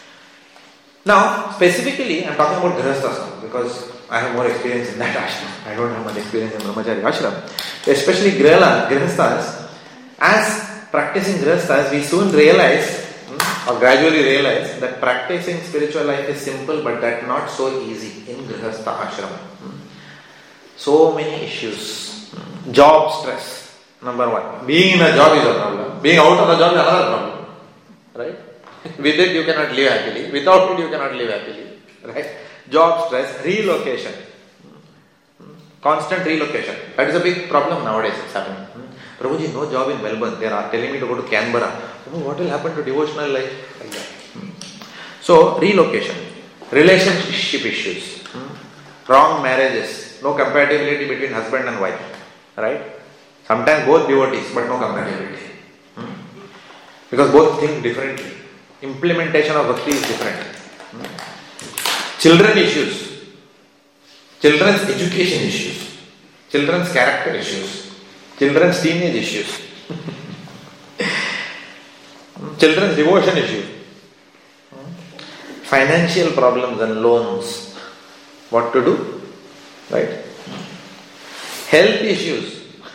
Now, specifically, I'm talking about Grihasthas because I have more experience in that ashram. I don't have much experience in Brahmacharya ashram. Especially Grihasthas, as practicing Grihasthas, we soon realize hmm, or gradually realize that practicing spiritual life is simple but that not so easy in Grihastha ashram. Hmm. So many issues. Hmm. Job stress, number one. Being in a job is a problem. Being out of the job is another problem. Right? With it you cannot live happily. Without it you cannot live happily. Right? Job stress, relocation. Hmm. Constant relocation. That is a big problem nowadays. It's happening. Hmm. Prabhuji, no job in Melbourne. They are telling me to go to Canberra. Oh, what will happen to devotional life? Like that. Hmm. So, relocation. Relationship issues. Hmm. Wrong marriages. No compatibility between husband and wife. Right? Sometimes both devotees, but no compatibility. Hmm. Because both think differently. Implementation of bhakti is different. Hmm. Children issues. Children's education issues. Children's character issues. Children's teenage issues. Children's devotion issues. Financial problems and loans. What to do? Right? Health issues.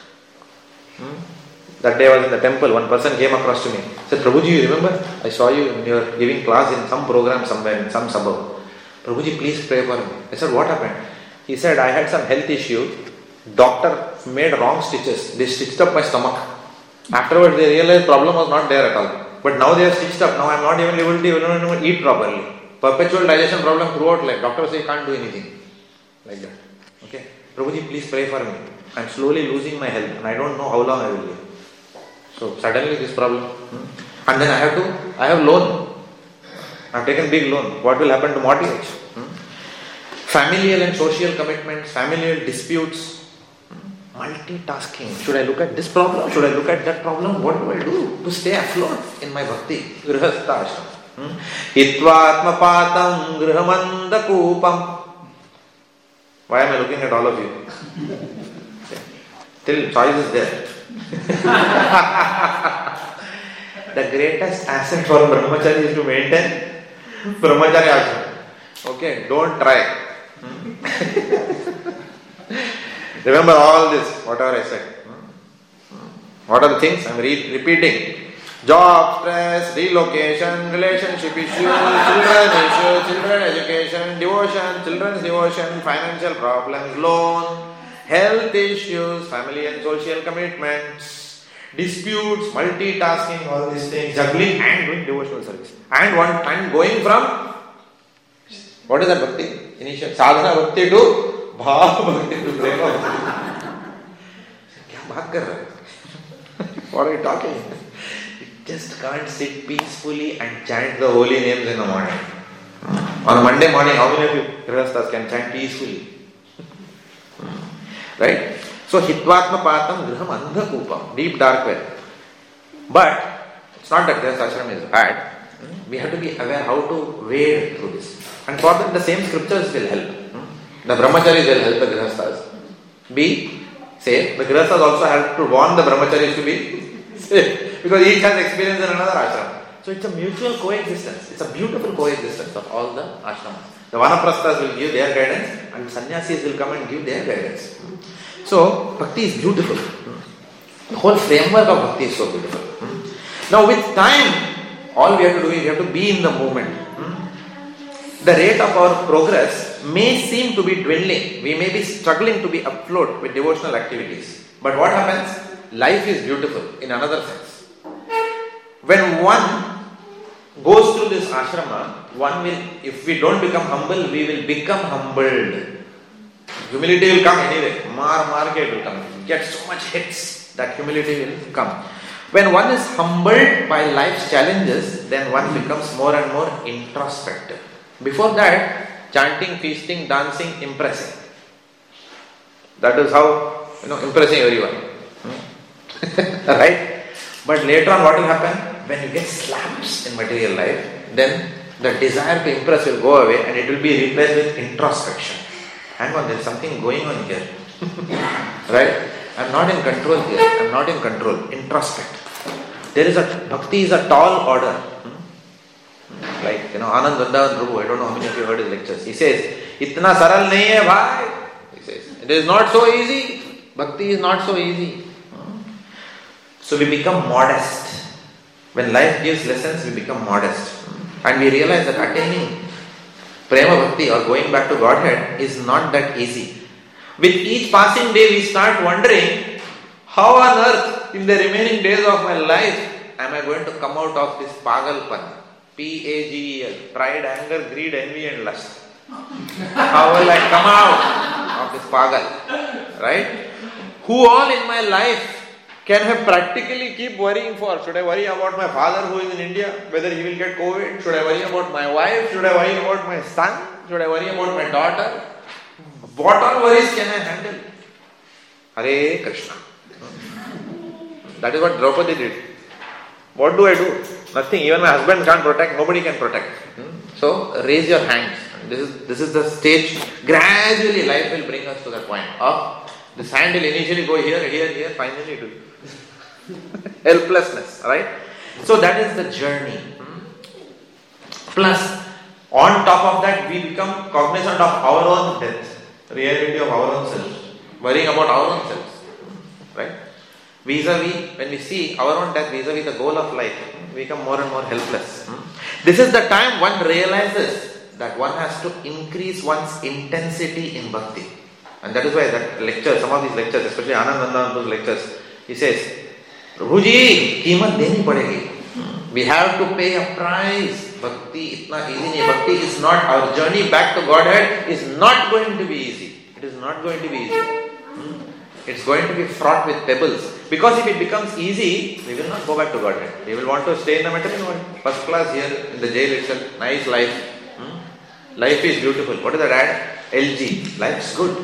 That day I was in the temple, one person came across to me. Said, Prabhuji, you remember? I saw you when you were giving class in some program somewhere in some suburb. Prabhuji, please pray for me. I said, what happened? He said, I had some health issue. Doctor made wrong stitches. They stitched up my stomach. Afterwards they realized problem was not there at all. But now they are stitched up. Now I am not even able to even eat properly. Perpetual digestion problem throughout life. Doctor says, you can't do anything. Like that. Okay. Prabhuji, please pray for me. I am slowly losing my health and I don't know how long I will live. So suddenly this problem. Hmm. And then I have to, I have loan. I have taken big loan. What will happen to mortgage? Hmm. Familial and social commitments, familial disputes. Hmm. Multitasking. Should I look at this problem? Should I look at that problem? What do I do to stay afloat in my bhakti? Grihastha ashram. Hitva atmapatam grihamandakupam. Why am I looking at all of you? Still choice is there. The greatest asset for brahmachari is to maintain brahmacharya ashram. Okay, don't try. Remember all this, whatever I said. What are the things? I am re- repeating. Job, stress, relocation, relationship issues, children issues, children education, devotion, children's devotion, financial problems, loan, health issues, family and social commitments, disputes, multitasking, all these things, juggling and doing devotional service. And one and going from, what is that bhakti? Initial sadhana bhakti to bhava bhakti to prema bhakti. Kya baat kar rahe? What are you talking? You just can't sit peacefully and chant the holy names in the morning. On a Monday morning, how many of you Grihasthas can chant peacefully? Right? So, hitvatma patam griham andhakupam, deep dark well. But it's not that this ashram is bad. We have to be aware how to wade through this. And for that, the same scriptures will help. The brahmacharis will help the grihasthas be safe. The grihasthas also have to warn the brahmacharis to be safe, because each has experience in another ashram. So it's a mutual coexistence. It's a beautiful coexistence of all the ashramas. The vanaprasthas will give their guidance, and sannyasis will come and give their guidance. So bhakti is beautiful. The whole framework of bhakti is so beautiful. Now with time, all we have to do is we have to be in the moment. The rate of our progress may seem to be dwindling. We may be struggling to be afloat with devotional activities. But what happens? Life is beautiful in another sense. When one goes through this ashrama, one will, if we don't become humble, we will become humbled. Humility will come anyway. Mar market will come. Get so much hits that humility will come. When one is humbled by life's challenges, then one becomes more and more introspective. Before that, chanting, feasting, dancing, impressing. That is how, you know, impressing everyone. Hmm? Right? But later on, what will happen? When you get slaps in material life, then the desire to impress will go away and it will be replaced with introspection. Hang on, there is something going on here. Right? I am not in control here. I am not in control. Introspect. There is a, bhakti is a tall order. Hmm? Like, you know, Anand Vrindavan Prabhu, I don't know how many of you heard his lectures. He says, Itna saral nahi hai bhai. He says, it is not so easy. Bhakti is not so easy. Hmm? So we become modest. When life gives lessons, we become modest. And we realize that attaining prema bhakti or going back to Godhead is not that easy. With each passing day, we start wondering, how on earth, in the remaining days of my life, am I going to come out of this pagalpan? P A G E L, pride, anger, greed, envy and lust. How will I come out of this pagal? Right? Who all in my life can I practically keep worrying for? Should I worry about my father who is in India, whether he will get COVID? Should I worry about my wife? Should I worry about my son? Should I worry about my daughter? What all worries can I handle? Hare Krishna. That is what Draupadi did. What do I do? Nothing. Even my husband can't protect. Nobody can protect. So raise your hands. This is this is the stage. Gradually life will bring us to that point of this hand will initially go here, here, here, finally to helplessness, right? So that is the journey. Plus, on top of that, we become cognizant of our own death, reality of our own selves, worrying about our own selves, right? Vis-a-vis, when we see our own death vis-a-vis the goal of life, we become more and more helpless. This is the time one realizes that one has to increase one's intensity in bhakti. And that is why that lecture, some of these lectures, especially Anand Vrindavan's lectures, he says, Prabhuji, कीमत देनी पड़ेगी. We have to pay a price. Bhakti itna easy nahi. Bhakti is not, our journey back to Godhead is not going to be easy. It is not going to be easy. It's going to be fraught with pebbles. Because if it becomes easy, we will not go back to Godhead. We will want to stay in the material world. First class here in the jail itself. Nice life. Hmm? Life is beautiful. What is that ad? L G. Life's good.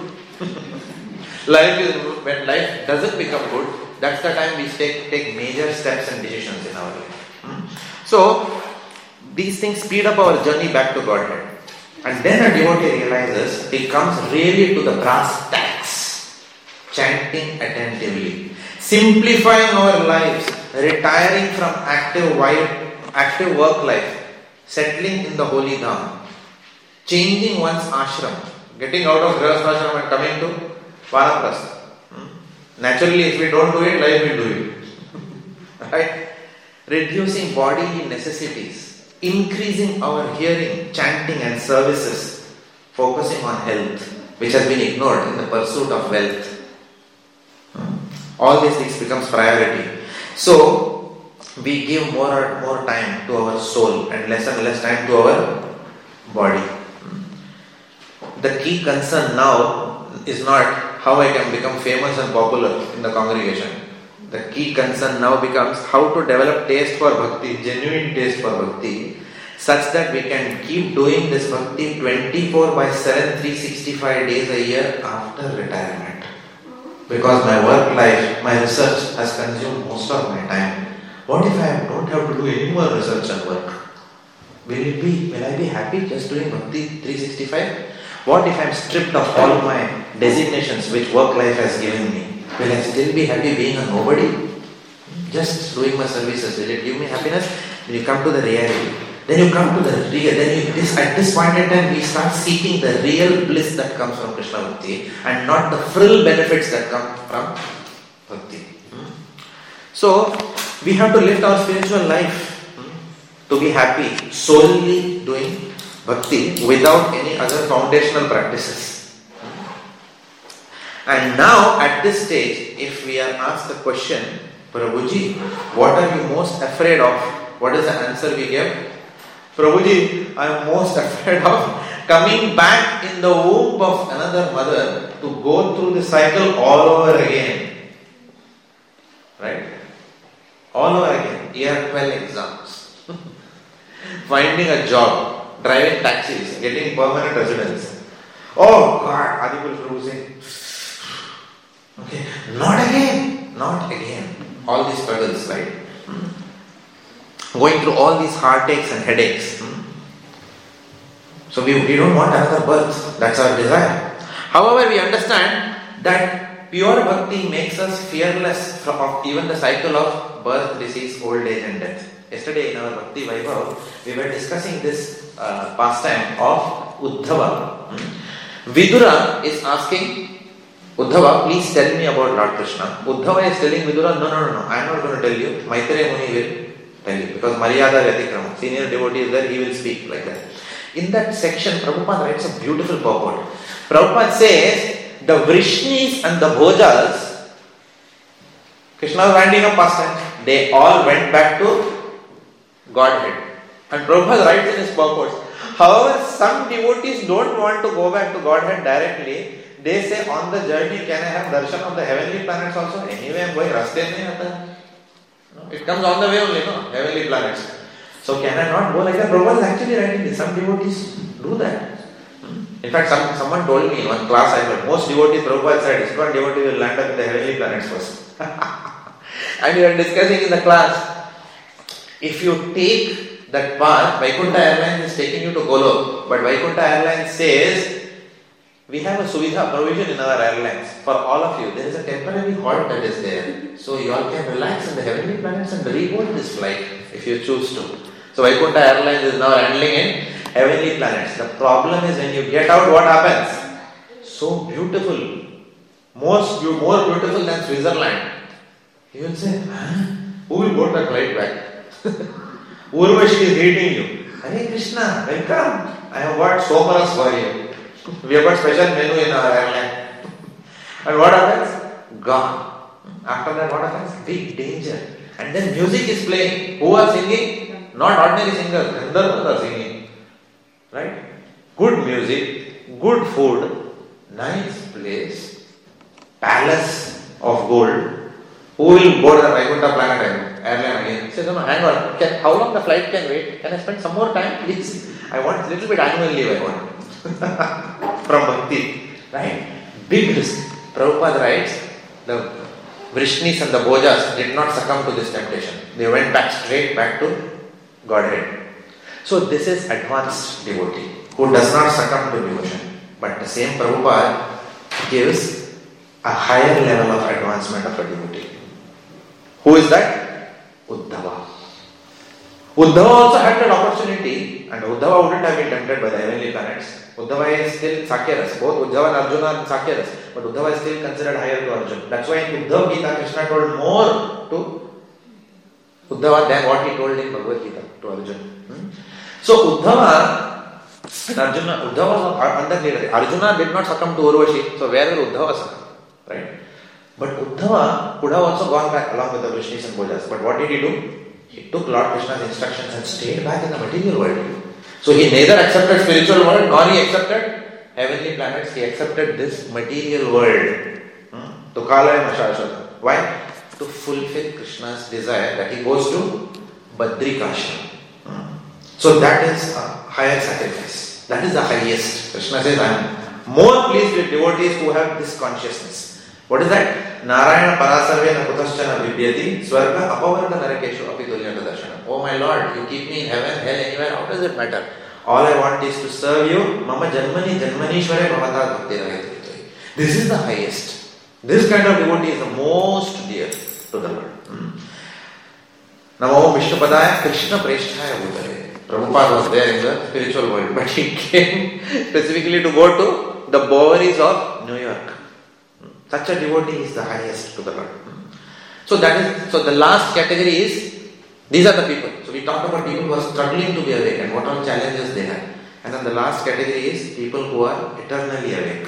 Life is, when life doesn't become good, that's the time we take, take major steps and decisions in our life. Hmm? So, these things speed up our journey back to Godhead. And then a devotee realizes it comes really to the brass tacks. Chanting attentively. Simplifying our lives. Retiring from active, active work life. Settling in the holy dham. Changing one's ashram. Getting out of grihastha ashram and coming to vanaprastha. Hmm? Naturally, if we don't do it, life will do it. Right? Reducing bodily necessities. Increasing our hearing, chanting and services. Focusing on health, which has been ignored in the pursuit of wealth. Hmm? All these things becomes priority. So, we give more and more time to our soul and less and less time to our body. The key concern now is not how I can become famous and popular in the congregation. The key concern now becomes how to develop taste for bhakti, genuine taste for bhakti, such that we can keep doing this bhakti twenty-four by seven, three hundred sixty-five days a year after retirement. because my work life, my research has consumed most of my time. What if I don't have to do any more research and work? Will it be, will I be happy just doing Bhakti three sixty-five? What if I am stripped of all my designations which work life has given me? Will I still be happy being a nobody? Just doing my services, will it give me happiness? When you come to the reality, then you come to the real, then you, this, at this point in time we start seeking the real bliss that comes from Krishna Bhakti and not the frill benefits that come from Bhakti. Hmm? So, we have to live our spiritual life hmm, to be happy, solely doing Bhakti without any other foundational practices. And now, at this stage, if we are asked the question, Prabhuji, what are you most afraid of? What is the answer we give? Prabhuji, I am most afraid of coming back in the womb of another mother to go through the cycle all over again. Right? All over again. Year twelve exams. Finding a job, driving taxis, getting permanent residence. Oh God, Adipul Prabhu saying, okay, not again, not again. All these struggles, right? Hmm. Going through all these heartaches and headaches. Hmm. So we, we don't want another birth. That's our desire. However, we understand that pure bhakti makes us fearless of even the cycle of birth, disease, old age and death. Yesterday in our Bhakti Vaibhav, we were discussing this uh, pastime of Uddhava. Hmm. Vidura is asking Uddhava, please tell me about Lord Krishna. Uddhava is telling Vidura, no, no, no, no, I am not going to tell you. Maitreya Muni will tell you. Because Maryada Vyatikrama, senior devotee is there, he will speak like that. In that section, Prabhupada writes a beautiful purport. Prabhupada says, the Vrishnis and the Bhojas, Krishna was winding up pastime, they all went back to Godhead. And Prabhupada writes in his purports, however, some devotees don't want to go back to Godhead directly. They say, on the journey, can I have darshan of the heavenly planets also? Anyway, I am going, raste nahi aata. No, it comes on the way only, no? Heavenly planets. So can I not go like that? Prabhupada is actually writing this. Some devotees do that. In fact, some, someone told me in one class I heard, most devotees, Prabhupada said, ISKCON devotee will land up in the heavenly planets first. And we were discussing in the class, if you take that path, Vaikuntha Airlines is taking you to Golok, but Vaikuntha Airlines says, we have a suvidha provision in our airlines for all of you. There is a temporary halt that is there. So you all can relax in the heavenly planets and reboard this flight if you choose to. So Vaikuntha Airlines is now handling in heavenly planets. The problem is when you get out, what happens? So beautiful. Most, more beautiful than Switzerland. You will say, huh? Who will board that flight back? Urvashi is greeting you. Hare Krishna, welcome. I have got soparas for you. We have got special menu in our airline. And what happens? Gone. After that, what happens? Big danger. And then music is playing. Who are singing? Not ordinary singers. Gandharvas are singing. Right? Good music, good food, nice place, palace of gold. Who will board the Vaikuntha planet airline again? He says, no, no, hang on. Can, how long the flight can wait? Can I spend some more time, please? I want a little bit annual leave, I want. From Bhakti. Right? Big risk. Prabhupada writes, the Vrishnis and the Bhojas did not succumb to this temptation. They went back straight back to Godhead. So this is advanced devotee who does not succumb to devotion. But the same Prabhupada gives a higher level of advancement of a devotee. Who is that? Uddhava. Uddhava also had that opportunity, and Uddhava wouldn't have been tempted by the heavenly planets. Uddhava is still Sakyaras. Both Uddhava and Arjuna are Sakyaras. But Uddhava is still considered higher to Arjuna. That's why in Uddhava Gita, Krishna told more to Uddhava than what he told in Bhagavad Gita to Arjuna. Hmm? So Uddhava and Arjuna, Uddhava was on the clear. Arjuna did not succumb to Urvashi. So where will Uddhava succumb? Right? But Uddhava could have also gone back along with the Vrishnis and Bhojas. But what did he do? He took Lord Krishna's instructions and stayed back in the material world. So he neither accepted spiritual world nor he accepted heavenly planets. He accepted this material world. Hmm? To Kalaya Mashashata. Why? To fulfill Krishna's desire that he goes to Badrikashram. Hmm? So that is a higher sacrifice. That is the highest. Krishna says, I am more pleased with devotees who have this consciousness. What is that? Narayana parasarvena kutaschana vidyati swarga apavarga narakeshu api tulyata darshana. Oh my Lord, you keep me in heaven, hell, anywhere, how does it matter? All I want is to serve you. Mama janmani janmanishware bhavata bhakti rahayati. This is the highest. This kind of devotee is the most dear to the Lord. Hmm. Namo Vishnupadaya Krishna Presthaya Bhutale. Prabhupada was there in the spiritual world, but he came specifically to go to the Boweries of New York. Such a devotee is the highest to the Lord. So that is, so the last category is, these are the people. So we talked about people who are struggling to be awake and what all challenges they have. And then the last category is people who are eternally awake.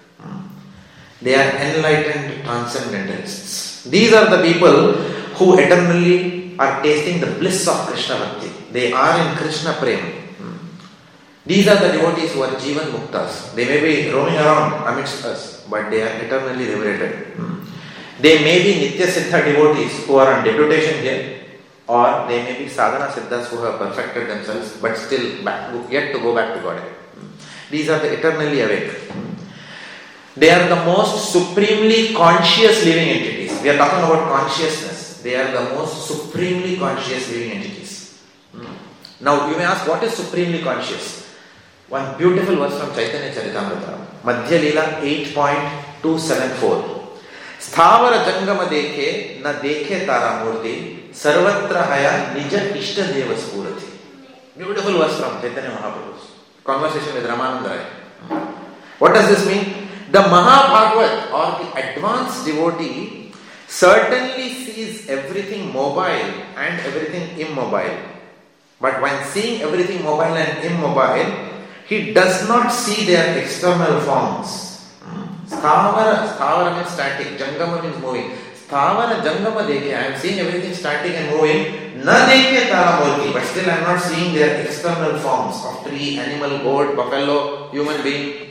They are enlightened transcendentalists. These are the people who eternally are tasting the bliss of Krishna Bhakti. They are in Krishna Prem. These are the devotees who are Jivan Muktas. They may be roaming around amidst us, but they are eternally liberated. They may be Nitya Siddha devotees who are on deputation here, or they may be Sadhana Siddhas who have perfected themselves, but still back, yet to go back to God. These are the eternally awake. They are the most supremely conscious living entities. We are talking about consciousness. They are the most supremely conscious living entities. Now you may ask, what is supremely conscious? One beautiful verse from Chaitanya Charitamrita, Madhya Leela eight point two seven four. Sthavara jangama dekhe na dekhe taramurti sarvatra haya nija ishta deva spurati. Beautiful verse from Chaitanya Mahaprabhu's conversation with Ramananda Rai. What does this mean? The Mahabhagavat or the advanced devotee certainly sees everything mobile and everything immobile. But when seeing everything mobile and immobile, he does not see their external forms. Sthavara, sthavara means static, jangama means moving. Sthavara jangama dekhe, I am seeing everything static and moving. Na dekhe taramurti, but still I am not seeing their external forms of tree, animal, goat, buffalo, human being.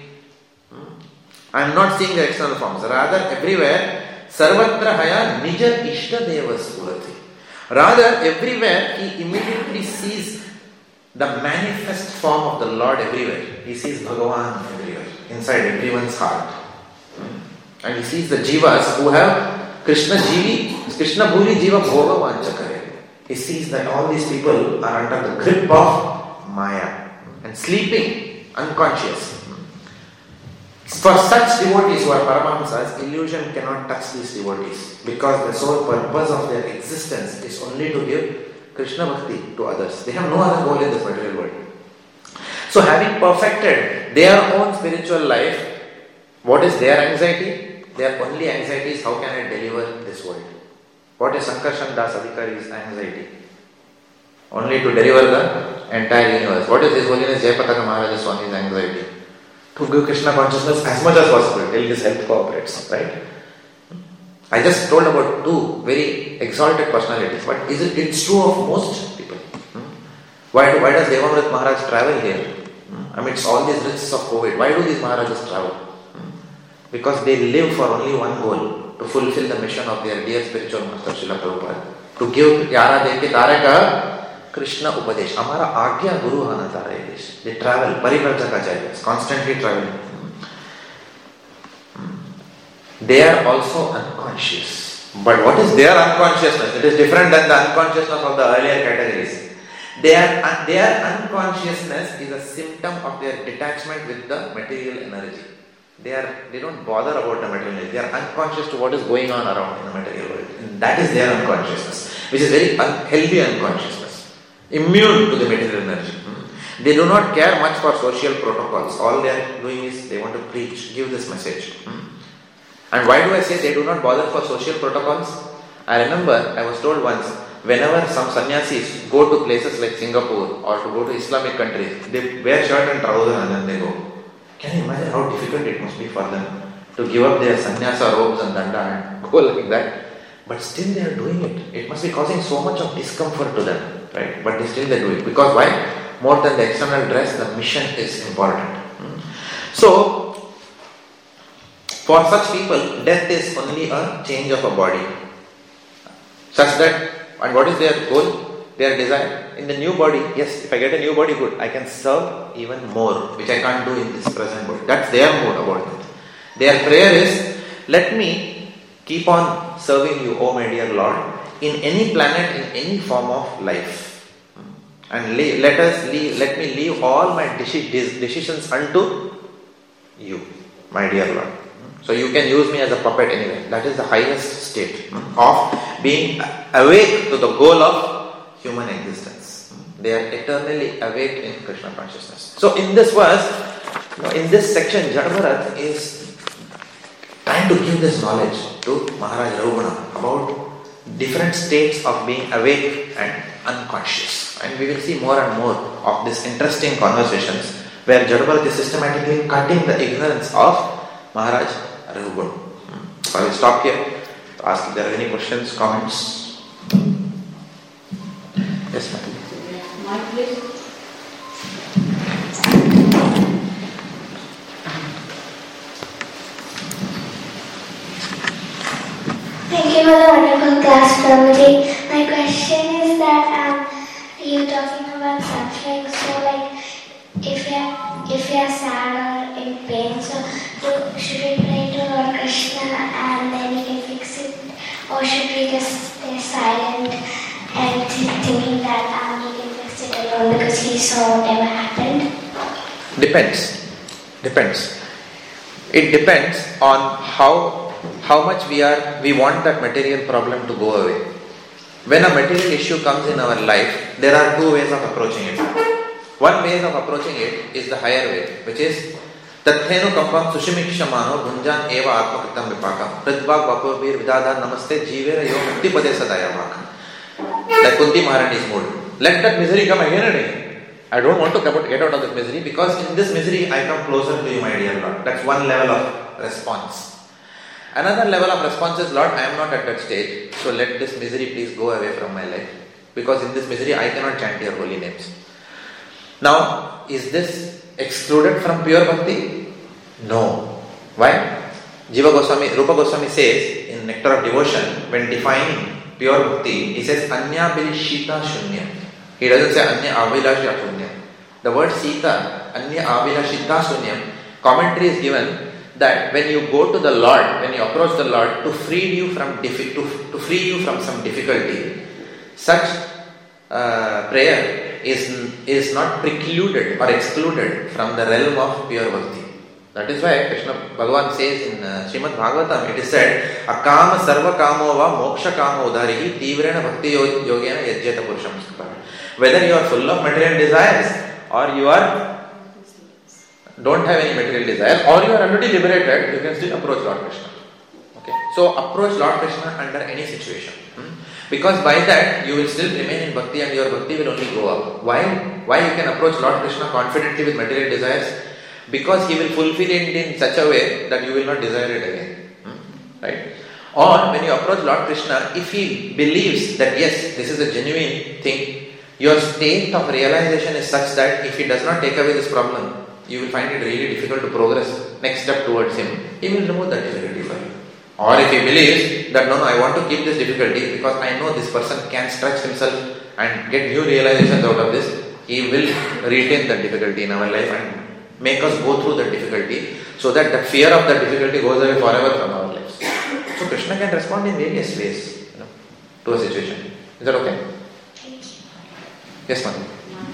I am not seeing their external forms. Rather, everywhere, sarvatra haya nija ishta deva spurati. Rather, everywhere he immediately sees the manifest form of the Lord everywhere. He sees Bhagavan everywhere, inside everyone's heart. And he sees the jivas who have Krishna Jivi, Krishna Bhuli Jiva Bhoga Vanchakare. He sees that all these people are under the grip of Maya and sleeping, unconscious. For such devotees who are Paramahamsas, illusion cannot touch these devotees because the sole purpose of their existence is only to give Krishna Bhakti to others. They have no other goal in this material world. So having perfected their own spiritual life, what is their anxiety? Their only anxiety is how can I deliver this world? What is Sankarshan Das Adhikari's anxiety? Only to deliver the entire universe. What is His Holiness Jayapataka Maharaja Swami's anxiety? To give Krishna consciousness as much as possible till His health cooperates, right? I just told about two very exalted personalities, but is it, it's true of most people. Hmm? Why, do, why does Devamrit Maharaj travel here? Hmm? Amidst all these risks of COVID, why do these Maharajas travel? Hmm? Because they live for only one goal, to fulfill the mission of their dear spiritual master Srila Prabhupada. To give Yara Devki Tareka Krishna Upadesh. Amara Agya Guru Hana Tarayesh. They travel, Parivrajakacharyas, constantly traveling. They are also unconscious. But what is their unconsciousness? It is different than the unconsciousness of the earlier categories. Their, their unconsciousness is a symptom of their detachment with the material energy. They are they don't bother about the material energy. They are unconscious to what is going on around in the material world. And that is their unconsciousness, which is very unhealthy unconsciousness. Immune to the material energy. They do not care much for social protocols. All they are doing is they want to preach, give this message. And why do I say they do not bother for social protocols? I remember I was told once, whenever some sannyasis go to places like Singapore or to go to Islamic countries, they wear shirt and trouser and then they go. Can you imagine how difficult it must be for them to give up their sannyasa robes and danda and go like that? But still they are doing it. It must be causing so much of discomfort to them, right? But they still they do it. Because why? More than the external dress, the mission is important. So, for such people, death is only a change of a body. Such that, and what is their goal? Their desire? In the new body, yes, if I get a new body, good. I can serve even more, which I can't do in this present body. That's their mood about it. Their prayer is, let me keep on serving you, O my dear Lord, in any planet, in any form of life. And leave, let us leave, let me leave all my deci- decisions unto you, my dear Lord. So you can use me as a puppet anyway. That is the highest state of being awake to the goal of human existence. They are eternally awake in Krishna consciousness. So in this verse, in this section, Jadabharat is trying to give this knowledge to Maharaj Raghuguna about different states of being awake and unconscious. And we will see more and more of these interesting conversations where Jadabharat is systematically cutting the ignorance of Maharaj Raghuguna. So I will stop here to ask if there are any questions, comments. Yes, ma'am. Mic, please. Thank you for the wonderful class, Prabhuji. My question is that um, you're talking about suffering. So, like, if you're if you're sad or in pain, so do, should we pray to Lord Krishna and then he can fix it, or should we just stay silent and th- thinking that um, he can fix it alone because he saw whatever happened? Depends. Depends. It depends on how. How much we are, we want that material problem to go away. When a material issue comes in our life, there are two ways of approaching it. One way of approaching it is the higher way, which is Tathenu kampam sushimikshamano gunjan eva atmakritam vipakam pradvak vapurvir vidadha namaste jivera yo mukti pade sadaya vaka. Like Kunti Maharani's mood. Let that misery come again and again. I don't want to get out of this misery because in this misery I come closer to you, my dear Lord. That's one level of response. Another level of response is, Lord, I am not at that stage, so let this misery please go away from my life. Because in this misery, I cannot chant your holy names. Now, is this excluded from pure bhakti? No. Why? Jiva Goswami, Rupa Goswami says in Nectar of Devotion, when defining pure bhakti, he says, Anya Bilishita Shunya. He doesn't say Anya Avilashita Shunya. The word Sita, Anya Avilashita Shunya, commentary is given that when you go to the Lord, when you approach the Lord to free you from diffi- to, to free you from some difficulty, such uh, prayer is is not precluded or excluded from the realm of pure bhakti. That is why Krishna Bhagavan says in uh, Srimad Bhagavatam, it is said, Akama sarva kamo va moksha kamo udharihi tivrena bhakti yogena yajyata purusham. Whether you are full of material desires or you are don't have any material desires, or you are already liberated, you can still approach Lord Krishna. Okay, so approach Lord Krishna under any situation, hmm? because by that you will still remain in bhakti and your bhakti will only go up. Why? Why you can approach Lord Krishna confidently with material desires? Because he will fulfill it in such a way that you will not desire it again. Hmm? Right? Or when you approach Lord Krishna, if he believes that yes, this is a genuine thing, your state of realization is such that if he does not take away this problem, you will find it really difficult to progress next step towards him, he will remove that difficulty for you. Or if he believes that no, no, I want to keep this difficulty because I know this person can stretch himself and get new realizations out of this, he will retain that difficulty in our life and make us go through that difficulty so that the fear of that difficulty goes away forever from our lives. So Krishna can respond in various ways, you know, to a situation. Is that okay? Yes, ma'am.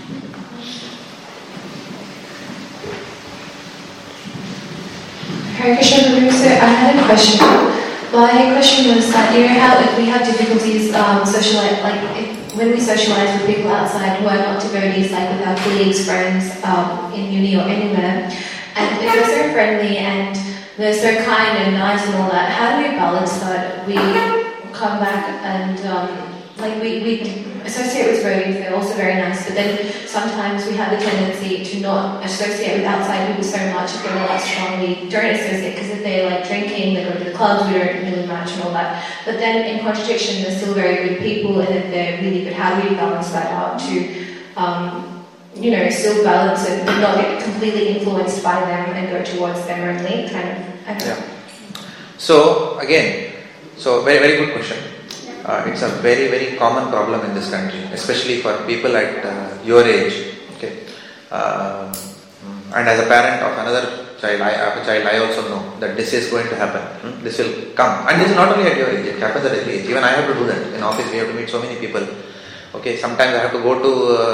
Hare Krishna, Guru. So I had a question. My question was that, you know how if we have difficulties um, socialize, like if, when we socialize with people outside who are not devotees, like with our colleagues, friends um, in uni or anywhere, and if they're so friendly and they're so kind and nice and all that, how do we balance that? We come back and um, like we, we associate with devotees, they're also very nice, but then sometimes we have the tendency to not associate with outside people so much if they're not strongly, don't associate, because if they're like drinking, they go to the clubs, we don't really match and all that. But then in contradiction, they're still very good people, and if they're really good, how do we balance that out to, um, you know, still balance it, but not get completely influenced by them and go towards them only, kind of, I don't know. Yeah. So, again, so very, very good question. Uh, it's a very, very common problem in this country, especially for people at uh, your age. Okay, uh, And as a parent of another child, I have a child, I also know that this is going to happen. Hmm? This will come. And this is not only at your age, it happens at every age. Even I have to do that. In office, we have to meet so many people. Okay, sometimes I have to go to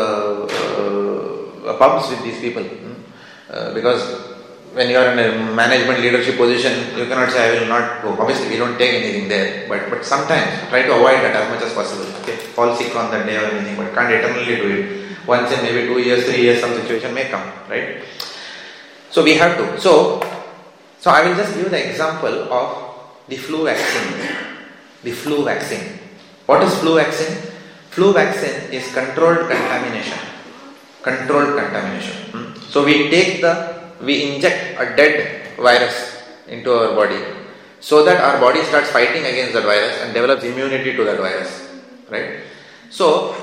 uh, uh, pubs with these people. Hmm? Uh, because when you are in a management leadership position, you cannot say, I will not go. Obviously, we don't take anything there. But but sometimes, try to avoid that as much as possible. Okay, fall sick on that day or anything, but can't eternally do it. Once in maybe two years, three years, some situation may come, right? So we have to. So, so I will just give the example of the flu vaccine. The flu vaccine. What is flu vaccine? Flu vaccine is controlled contamination. Controlled contamination. Hmm? So we take the, we inject a dead virus into our body so that our body starts fighting against that virus and develops immunity to that virus. Right? So,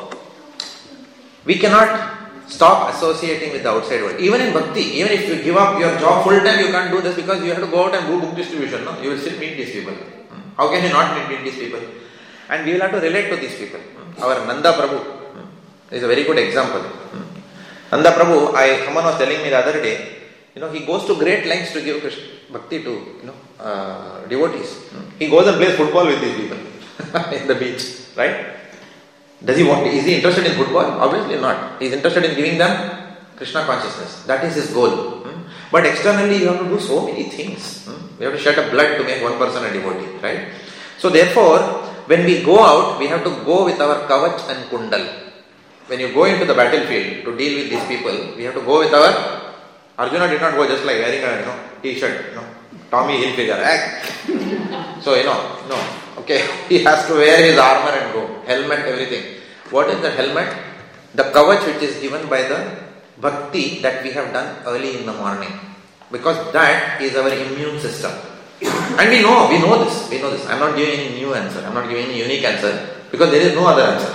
we cannot stop associating with the outside world. Even in bhakti, even if you give up your job full time, you can't do this because you have to go out and do book distribution. No? You will still meet these people. How can you not meet, meet these people? And we will have to relate to these people. Our Nanda Prabhu is a very good example. Nanda Prabhu, I, someone was telling me the other day, you know, he goes to great lengths to give Krishna, bhakti to, you know, uh, devotees. He goes and plays football with these people in the beach, right? Does he want? Is he interested in football? Obviously not. He is interested in giving them Krishna consciousness. That is his goal. Hmm? But externally, you have to do so many things. Hmm? We have to shed a blood to make one person a devotee, right? So therefore, when we go out, we have to go with our kavach and kundal. When you go into the battlefield to deal with these people, we have to go with our. Arjuna did not go just like wearing a you know t-shirt, you know, Tommy Hilfiger. Eh? So you know, no. Okay, he has to wear his armor and go. Helmet, everything. What is the helmet? The kavach which is given by the bhakti that we have done early in the morning. Because that is our immune system. And we know, we know this, we know this. I am not giving any new answer. I am not giving any unique answer. Because there is no other answer.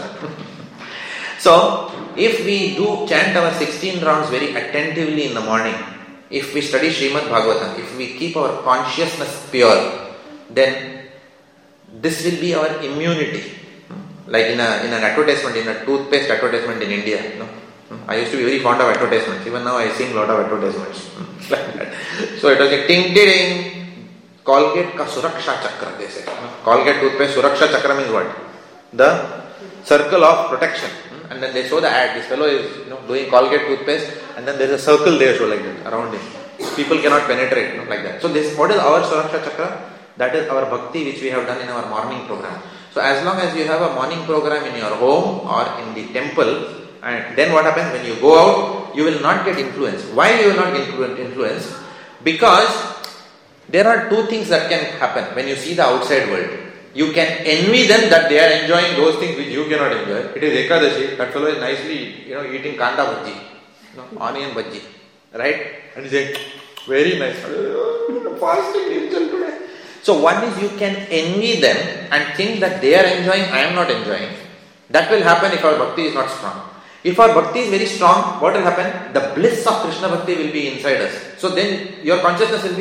So, if we do chant our sixteen rounds very attentively in the morning, if we study Srimad Bhagavatam, if we keep our consciousness pure, then this will be our immunity. Like in a in an advertisement, in a toothpaste advertisement in India. You know? I used to be very fond of advertisements. Even now I sing a lot of advertisements. So it was like ting ting, Colgate ka Suraksha Chakra, they say. Colgate toothpaste, Suraksha Chakra means what? The circle of protection. And then they show the ad. This fellow is you know doing Colgate toothpaste, and then there is a circle there show like that around him. People cannot penetrate, you know, like that. So this, what is our Suraksha Chakra? That is our bhakti which we have done in our morning program. So as long as you have a morning program in your home or in the temple, and then what happens when you go out, you will not get influenced. Why you will not get influenced? Because there are two things that can happen when you see the outside world. You can envy them that they are enjoying those things which you cannot enjoy. It is Ekadashi, that fellow is nicely, you know, eating kanda bhaji, you know, onion bhaji, right? And he said, very nice, fasting today. So one is you can envy them and think that they are enjoying, I am not enjoying. That will happen if our bhakti is not strong. If our bhakti is very strong, what will happen? The bliss of Krishna bhakti will be inside us. So then your consciousness will be,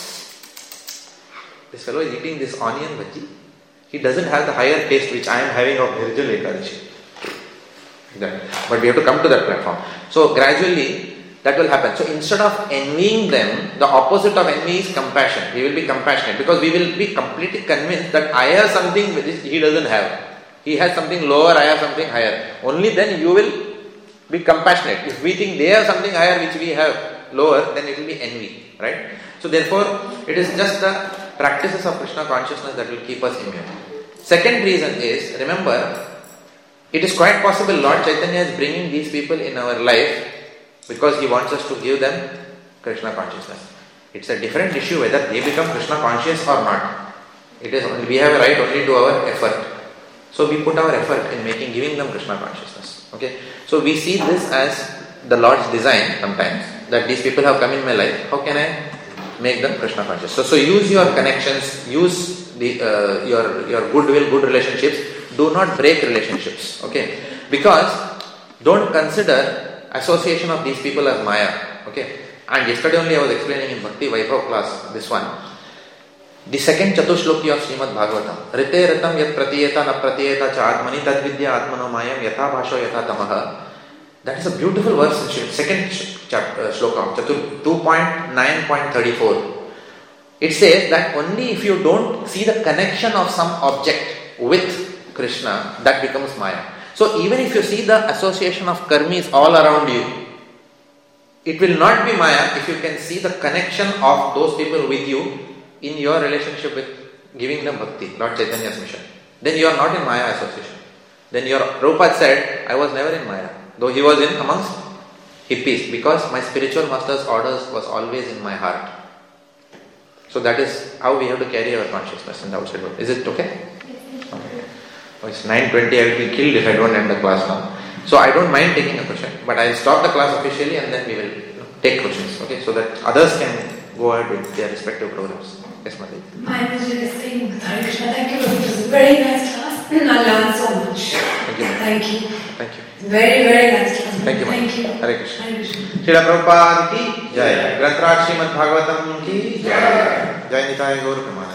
this fellow is eating this onion bhaji. He doesn't have the higher taste which I am having of Nirjal Ekadashi. But we have to come to that platform. So gradually that will happen. So instead of envying them, the opposite of envy is compassion. We will be compassionate because we will be completely convinced that I have something which he doesn't have. He has something lower, I have something higher. Only then you will be compassionate. If we think they have something higher which we have lower, then it will be envy. Right? So therefore, it is just the practices of Krishna consciousness that will keep us immune. Second reason is, remember, it is quite possible Lord Chaitanya is bringing these people in our life because he wants us to give them Krishna consciousness. It's a different issue whether they become Krishna conscious or not. It is only, we have a right only to our effort. So we put our effort in making, giving them Krishna consciousness. Okay. So we see this as the Lord's design sometimes, that these people have come in my life. How can I make them Krishna conscious? So, so use your connections, use the uh, your your goodwill, good relationships. Do not break relationships. Okay. Because don't consider association of these people as Maya. Okay. And yesterday only I was explaining in Bhakti Vaibhav class this one. The second Chatushloki of Srimad Bhagavatam. Rite ritam yat pratiyeta na pratiyeta cha atmani tad vidya atmano mayam yatha bhasho yatha tamaha That is a beautiful verse in second chapter, shloka, two point nine point thirty-four. It says that only if you don't see the connection of some object with Krishna, that becomes Maya. So even if you see the association of karmis all around you, it will not be Maya if you can see the connection of those people with you in your relationship with giving them bhakti, Lord Chaitanya's mission. Then you are not in Maya association. Then your Prabhupada said, I was never in Maya, though he was in amongst hippies, because my spiritual master's orders was always in my heart. So that is how we have to carry our consciousness in the outside world. Is it okay? Okay. Oh, it's nine twenty, I will be killed if I don't end the class now. So I don't mind taking a question, but I will stop the class officially and then we will you know, take questions, okay, so that others can go ahead with their respective programs. Yes, Madhu. I was just saying, Hare Krishna, thank you. It was a very nice class. I learned so much. Thank you. Thank you. Thank you. Very, very nice class. Thank you. Thank you. Hare Krishna. Hare Krishna. Srila Prabhupada ki Jai. Granthraja Srimad Bhagavatam ki Jai. Jai Nitai Gaur Premanand.